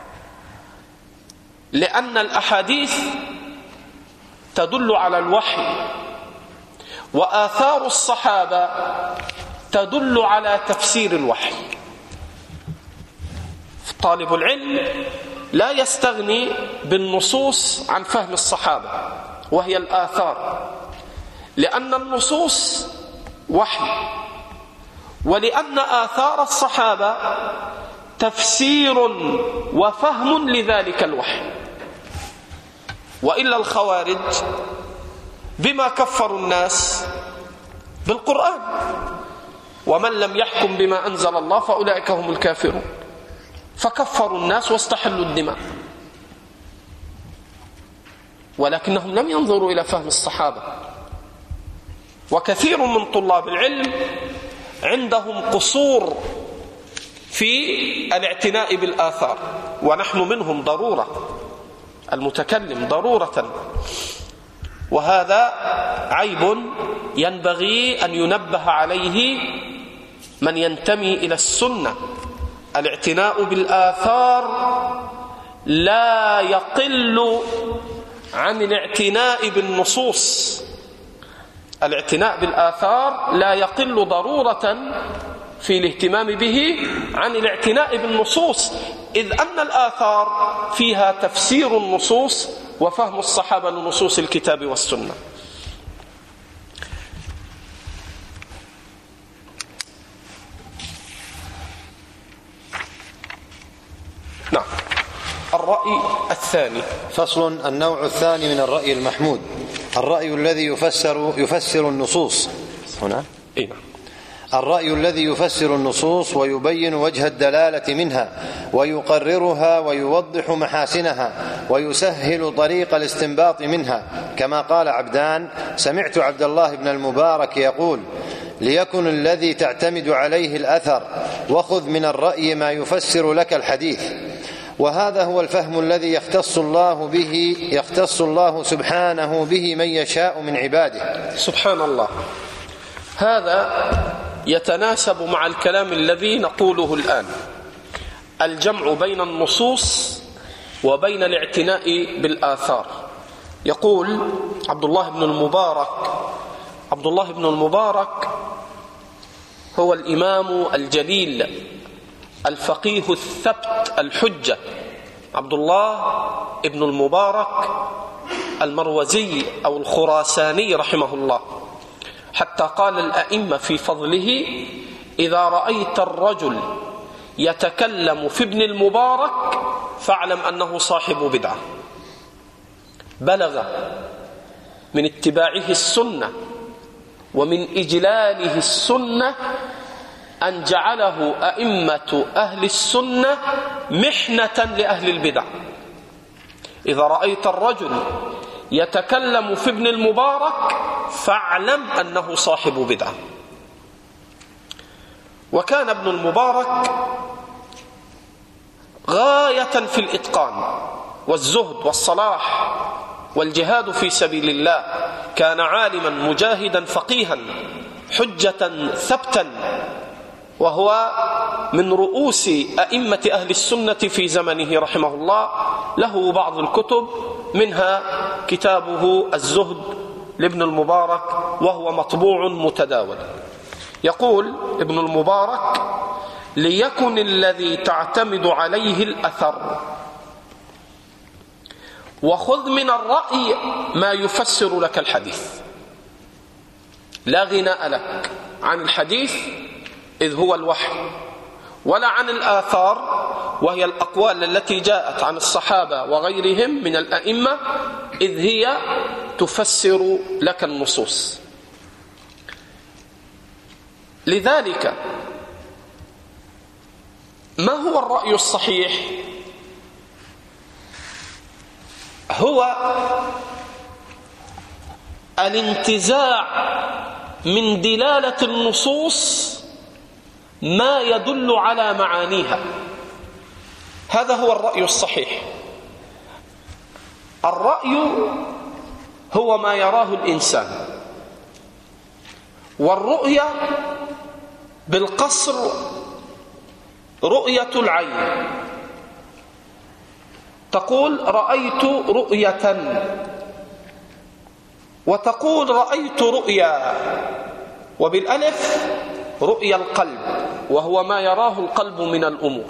لأن الأحاديث تدل على الوحي، وآثار الصحابة تدل على تفسير الوحي. طالب العلم لا يستغني بالنصوص عن فهم الصحابة وهي الآثار، لأن النصوص وحي، ولأن آثار الصحابة تفسير وفهم لذلك الوحي. وإلا الخوارج بما كفروا الناس؟ بالقرآن، ومن لم يحكم بما أنزل الله فأولئك هم الكافرون، فكفروا الناس واستحلوا الدماء، ولكنهم لم ينظروا إلى فهم الصحابة. وكثير من طلاب العلم عندهم قصور في الاعتناء بالآثار، ونحن منهم ضرورة، المتكلم ضرورة، وهذا عيب ينبغي أن ينبه عليه من ينتمي إلى السنة. الاعتناء بالآثار لا يقل عن الاعتناء بالنصوص. الاعتناء بالآثار لا يقل ضرورة في الاهتمام به عن الاعتناء بالنصوص، إذ أن الآثار فيها تفسير النصوص وفهم الصحابة لنصوص الكتاب والسنة. نعم. الرأي الثاني. فصل. النوع الثاني من الرأي المحمود الرأي الذي يفسر النصوص. هنا الرأي الذي يفسر النصوص ويبين وجه الدلالة منها ويقررها ويوضح محاسنها ويسهل طريق الاستنباط منها، كما قال عبدان: سمعت عبد الله بن المبارك يقول: ليكن الذي تعتمد عليه الأثر، وخذ من الرأي ما يفسر لك الحديث. وهذا هو الفهم الذي يختص الله سبحانه به من يشاء من عباده. سبحان الله. هذا يتناسب مع الكلام الذي نقوله الآن، الجمع بين النصوص وبين الاعتناء بالآثار. يقول عبد الله بن المبارك هو الإمام الجليل الفقيه الثبت الحجة، عبد الله بن المبارك المروزي أو الخراساني رحمه الله، حتى قال الأئمة في فضله: إذا رأيت الرجل يتكلم في ابن المبارك فاعلم أنه صاحب بدعة. بلغ من اتباعه السنة ومن إجلاله السنة أن جعله أئمة أهل السنة محنة لأهل البدع. إذا رأيت الرجل يتكلم في ابن المبارك فاعلم أنه صاحب بدعة. وكان ابن المبارك غاية في الإتقان والزهد والصلاح والجهاد في سبيل الله. كان عالما مجاهدا فقيها حجة ثبتا، وهو من رؤوس أئمة أهل السنة في زمنه رحمه الله. له بعض الكتب، منها كتابه الزهد لابن المبارك، وهو مطبوع متداول. يقول ابن المبارك: ليكن الذي تعتمد عليه الأثر، وخذ من الرأي ما يفسر لك الحديث. لا غناء لك عن الحديث إذ هو الوحي، ولا عن الآثار وهي الأقوال التي جاءت عن الصحابة وغيرهم من الأئمة، إذ هي تفسر لك النصوص. لذلك ما هو الرأي الصحيح؟ هو الانتزاع من دلالة النصوص ما يدل على معانيها. هذا هو الرأي الصحيح. الرأي هو ما يراه الإنسان، والرؤية بالقصر رؤية العين. تقول رأيت رؤية، وتقول رأيت رؤيا، وبالألف رؤيا القلب، وهو ما يراه القلب من الأمور.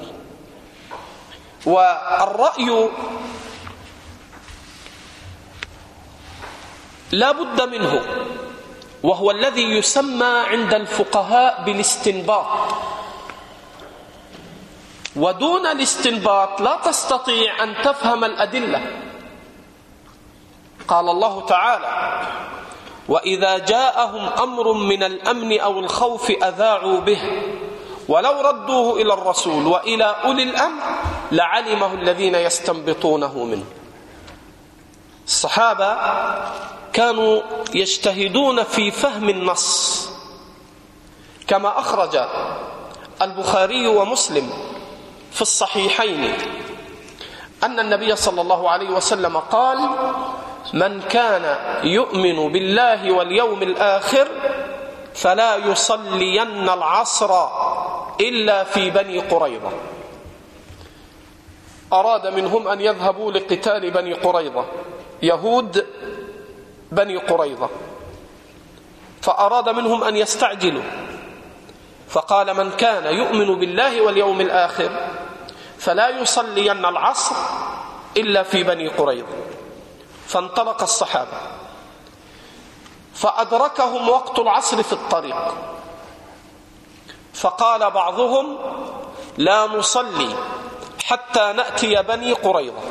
والرأي لا بد منه، وهو الذي يسمى عند الفقهاء بالاستنباط. ودون الاستنباط لا تستطيع أن تفهم الأدلة. قال الله تعالى: وإذا جاءهم أمر من الأمن أو الخوف أذاعوا به ولو ردوه إلى الرسول وإلى أولي الأمر لعلمه الذين يستنبطونه منه. الصحابة كانوا يجتهدون في فهم النص، كما أخرج البخاري ومسلم في الصحيحين أن النبي صلى الله عليه وسلم قال: من كان يؤمن بالله واليوم الآخر فلا يصلين العصر إلا في بني قريظة. أراد منهم أن يذهبوا لقتال بني قريظة، يهود بني قريظة، فأراد منهم أن يستعجلوا، فقال: من كان يؤمن بالله واليوم الآخر فلا يصلين العصر إلا في بني قريظة. فانطلق الصحابة، فأدركهم وقت العصر في الطريق، فقال بعضهم: لا نصلي حتى نأتي بني قريظة.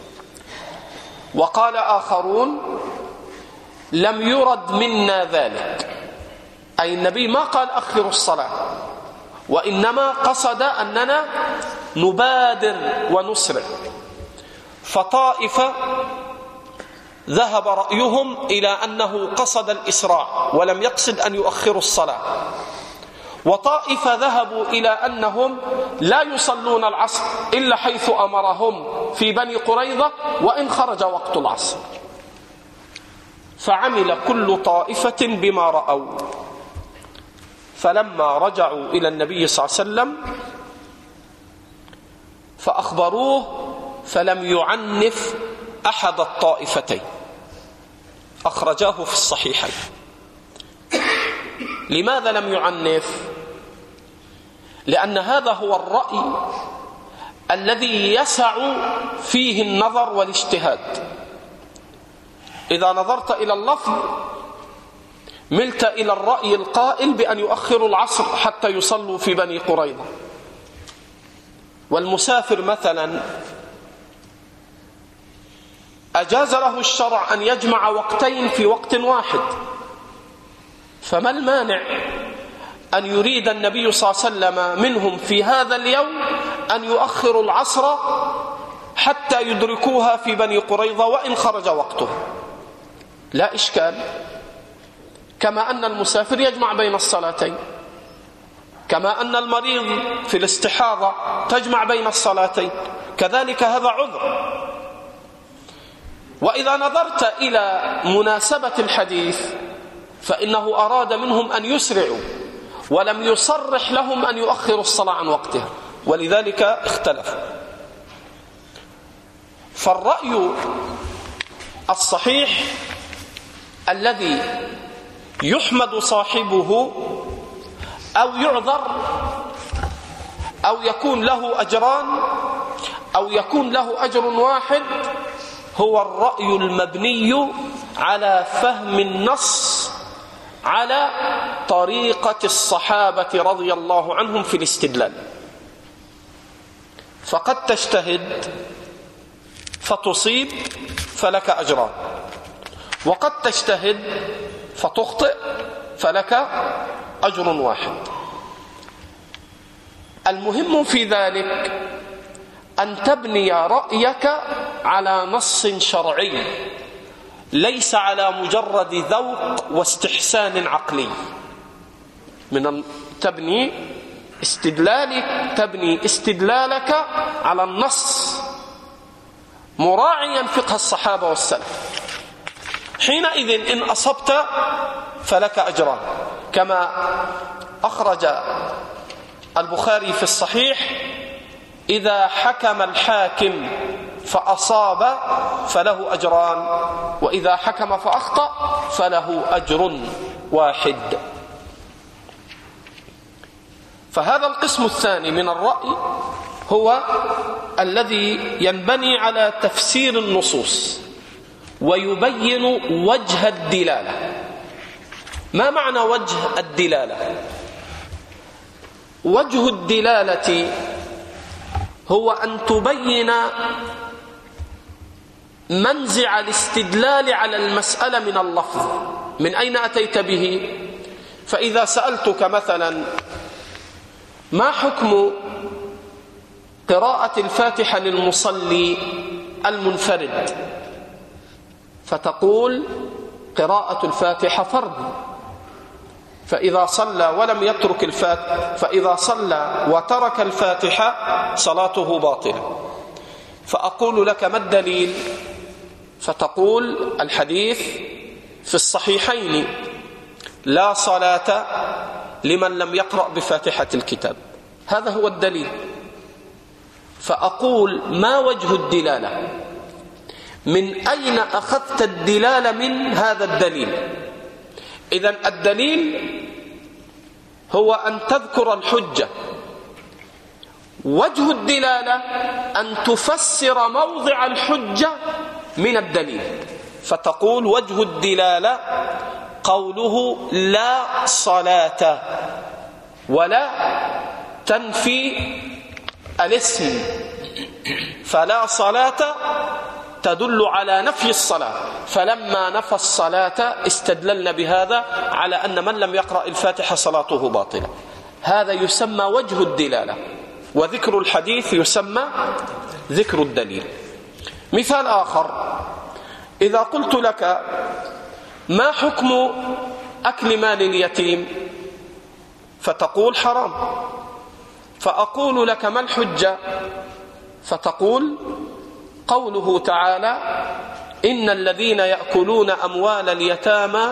وقال آخرون: لم يرد منا ذلك، أي النبي ما قال أخروا الصلاة، وإنما قصد أننا نبادر ونسرع. فطائفة ذهب رأيهم إلى أنه قصد الإسراع ولم يقصد أن يؤخروا الصلاة، وطائفة ذهبوا إلى أنهم لا يصلون العصر إلا حيث أمرهم في بني قريظة وإن خرج وقت العصر. فعمل كل طائفة بما رأوا. فلما رجعوا إلى النبي صلى الله عليه وسلم فأخبروه، فلم يعنف أحد الطائفتين. أخرجاه في الصحيحين. لماذا لم يعنف؟ لأن هذا هو الرأي الذي يسع فيه النظر والاجتهاد. إذا نظرت إلى اللفظ ملت إلى الرأي القائل بأن يؤخروا العصر حتى يصلوا في بني قريظة. والمسافر مثلا أجاز له الشرع أن يجمع وقتين في وقت واحد، فما المانع أن يريد النبي صلى الله عليه وسلم منهم في هذا اليوم أن يؤخروا العصر حتى يدركوها في بني قريظة وإن خرج وقته؟ لا إشكال. كما أن المسافر يجمع بين الصلاتين، كما أن المريض في الاستحاضة تجمع بين الصلاتين، كذلك هذا عذر. وإذا نظرت إلى مناسبة الحديث فإنه أراد منهم أن يسرعوا ولم يصرح لهم أن يؤخروا الصلاة عن وقتها، ولذلك اختلفوا. فالرأي الصحيح الذي يحمد صاحبه أو يعذر أو يكون له أجران أو يكون له أجر واحد هو الرأي المبني على فهم النص على طريقة الصحابة رضي الله عنهم في الاستدلال. فقد تجتهد فتصيب فلك أجران، وقد تجتهد فتخطئ فلك أجر واحد. المهم في ذلك أن تبني رأيك على نص شرعي ليس على مجرد ذوق واستحسان عقلي. تبني استدلالك على النص مراعيا فقه الصحابة والسلف. حينئذ إن أصبت فلك أجران، كما أخرج البخاري في الصحيح: إذا حكم الحاكم فأصاب فله أجران، وإذا حكم فأخطأ فله أجر واحد. فهذا القسم الثاني من الرأي هو الذي ينبني على تفسير النصوص ويبين وجه الدلالة. ما معنى وجه الدلالة؟ وجه الدلالة هو أن تبين منزع الاستدلال على المسألة من اللفظ، من أين أتيت به. فإذا سألتك مثلا ما حكم قراءة الفاتحة للمصلي المنفرد، فتقول قراءة الفاتحة فرض، فإذا صلى ولم يترك الفاتحة، فإذا صلى وترك الفاتحة صلاته باطلة. فأقول لك ما الدليل؟ فتقول الحديث في الصحيحين: لا صلاة لمن لم يقرأ بفاتحة الكتاب. هذا هو الدليل. فأقول ما وجه الدلالة؟ من أين أخذت الدلالة من هذا الدليل؟ إذن الدليل هو أن تذكر الحجة. وجه الدلالة أن تفسر موضع الحجة من الدليل. فتقول وجه الدلالة قوله لا صلاة، ولا تنفي الاسم، فلا صلاة تدل على نفي الصلاة، فلما نفى الصلاة استدللنا بهذا على أن من لم يقرأ الفاتحة صلاته باطلة. هذا يسمى وجه الدلالة، وذكر الحديث يسمى ذكر الدليل. مثال آخر: إذا قلت لك ما حكم أكل مال اليتيم، فتقول حرام، فأقول لك ما الحجة؟ فتقول قوله تعالى: إن الذين يأكلون أموال اليتامى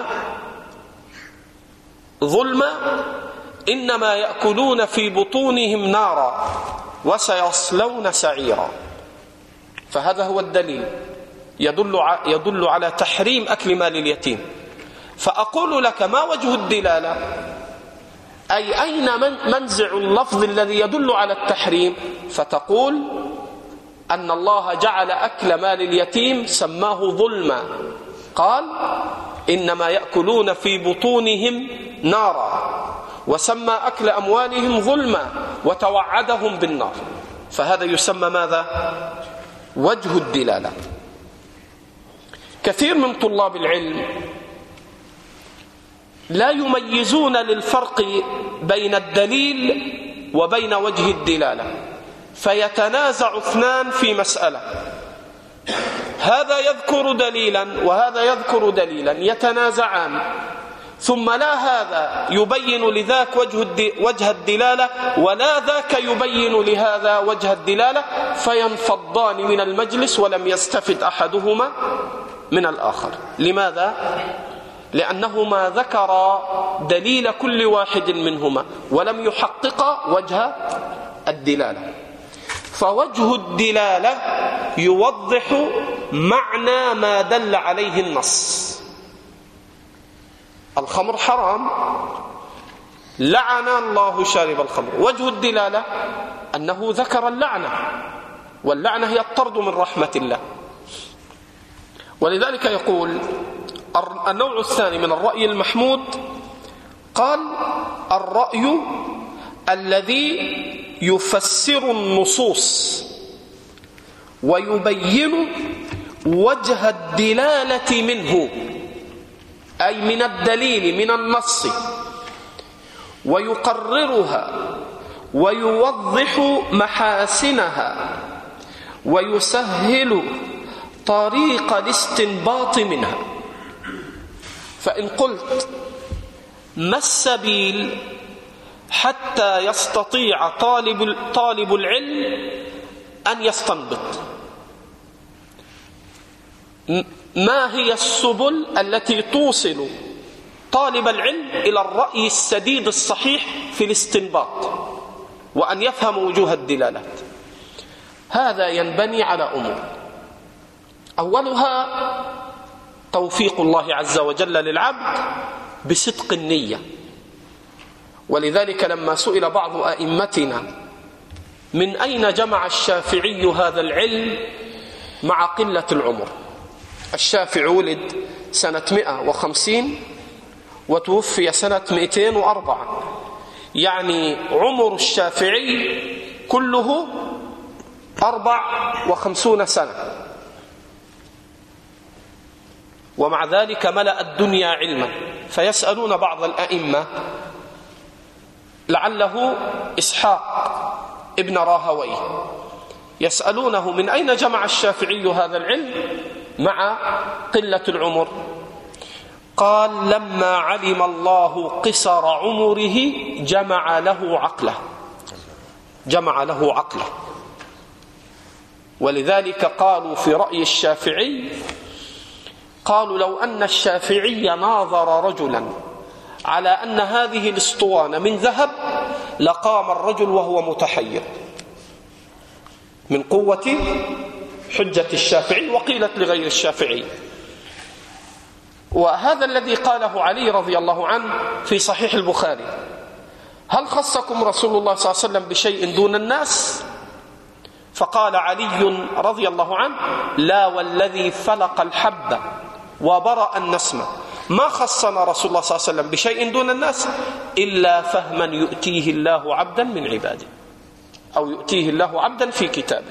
ظلما إنما يأكلون في بطونهم نارا وسيصلون سعيرا. فهذا هو الدليل يدل على تحريم أكل مال اليتيم. فأقول لك ما وجه الدلالة؟ أي أين منزع اللفظ الذي يدل على التحريم؟ فتقول أن الله جعل أكل مال اليتيم سماه ظلما، قال إنما يأكلون في بطونهم نارا، وسمى أكل أموالهم ظلما وتوعدهم بالنار. فهذا يسمى ماذا؟ وجه الدلالة. كثير من طلاب العلم لا يميزون للفرق بين الدليل وبين وجه الدلالة، فيتنازع اثنان في مسألة، هذا يذكر دليلا وهذا يذكر دليلا، يتنازعان، ثم لا هذا يبين لذاك وجه الدلالة ولا ذاك يبين لهذا وجه الدلالة، فينفضان من المجلس ولم يستفد أحدهما من الآخر. لماذا؟ لأنهما ذكر دليل كل واحد منهما ولم يحقق وجه الدلالة. فوجه الدلالة يوضح معنى ما دل عليه النص. الخمر حرام، لعن الله شارب الخمر. وجه الدلالة أنه ذكر اللعنة، واللعنة هي الطرد من رحمة الله. ولذلك يقول النوع الثاني من الرأي المحمود، قال الرأي الذي يفسر النصوص ويبين وجه الدلالة منه، أي من الدليل من النص، ويقررها ويوضح محاسنها ويسهل طريق الاستنباط منها. فإن قلت ما السبيل حتى يستطيع طالب العلم أن يستنبط؟ ما هي السبل التي توصل طالب العلم إلى الرأي السديد الصحيح في الاستنباط وأن يفهم وجوه الدلالات؟ هذا ينبني على أمور. أولها توفيق الله عز وجل للعبد بصدق النية. ولذلك لما سئل بعض أئمتنا من أين جمع الشافعي هذا العلم مع قلة العمر؟ الشافعي ولد سنة 150 وتوفي سنة 204، يعني عمر الشافعي كله 54 سنة، ومع ذلك ملأ الدنيا علما. فيسألون بعض الأئمة، لعله إسحاق ابن راهويه، يسألونه من أين جمع الشافعي هذا العلم مع قلة العمر؟ قال لما علم الله قصر عمره جمع له عقله. ولذلك قالوا في رأي الشافعي، قالوا لو أن الشافعي ناظر رجلا على أن هذه الاسطوانة من ذهب لقام الرجل وهو متحير من قوة حجة الشافعي، وقيلت لغير الشافعي. وهذا الذي قاله علي رضي الله عنه في صحيح البخاري: هل خصكم رسول الله صلى الله عليه وسلم بشيء دون الناس؟ فقال علي رضي الله عنه: لا والذي فلق الحب وبرأ النسمة، ما خصنا رسول الله صلى الله عليه وسلم بشيء دون الناس إلا فهما يؤتيه الله عبدا من عباده، أو يؤتيه الله عبدا في كتابه.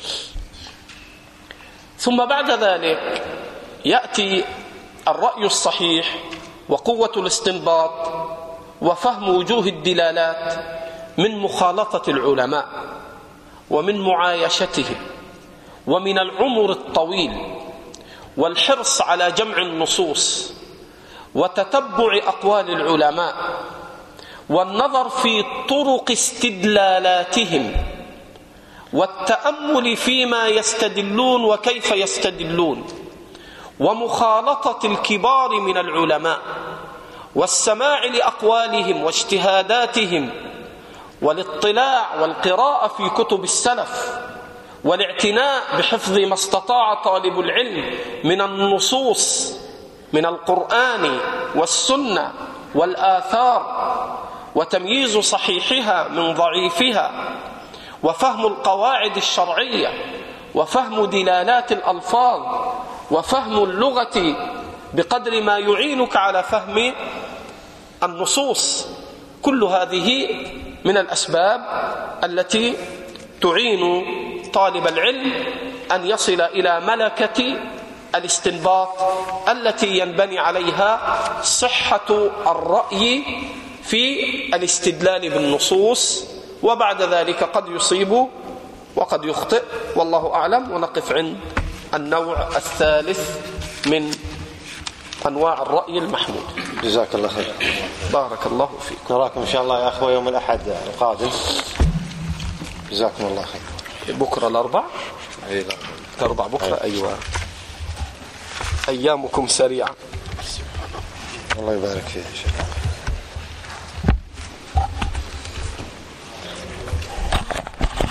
ثم بعد ذلك يأتي الرأي الصحيح وقوة الاستنباط وفهم وجوه الدلالات من مخالطة العلماء ومن معايشتهم ومن العمر الطويل والحرص على جمع النصوص وتتبع أقوال العلماء والنظر في طرق استدلالاتهم والتأمل فيما يستدلون وكيف يستدلون ومخالطة الكبار من العلماء والسماع لأقوالهم واجتهاداتهم والاطلاع والقراءة في كتب السلف والاعتناء بحفظ ما استطاع طالب العلم من النصوص من القرآن والسنة والآثار وتمييز صحيحها من ضعيفها وفهم القواعد الشرعية وفهم دلالات الألفاظ وفهم اللغة بقدر ما يعينك على فهم النصوص. كل هذه من الأسباب التي تعين طالب العلم أن يصل إلى ملكة الاستنباط التي ينبني عليها صحة الرأي في الاستدلال بالنصوص، وبعد ذلك قد يصيب وقد يخطئ والله أعلم. ونقف عند النوع الثالث من أنواع الرأي المحمود. جزاك الله خير. بارك الله فيك. نراكم إن شاء الله يا أخوة يوم الأحد القادم. جزاكم الله خير. بكرة الأربع. الأربع بكرة. أيوة. أيامكم سريعة. الله يبارك فيك.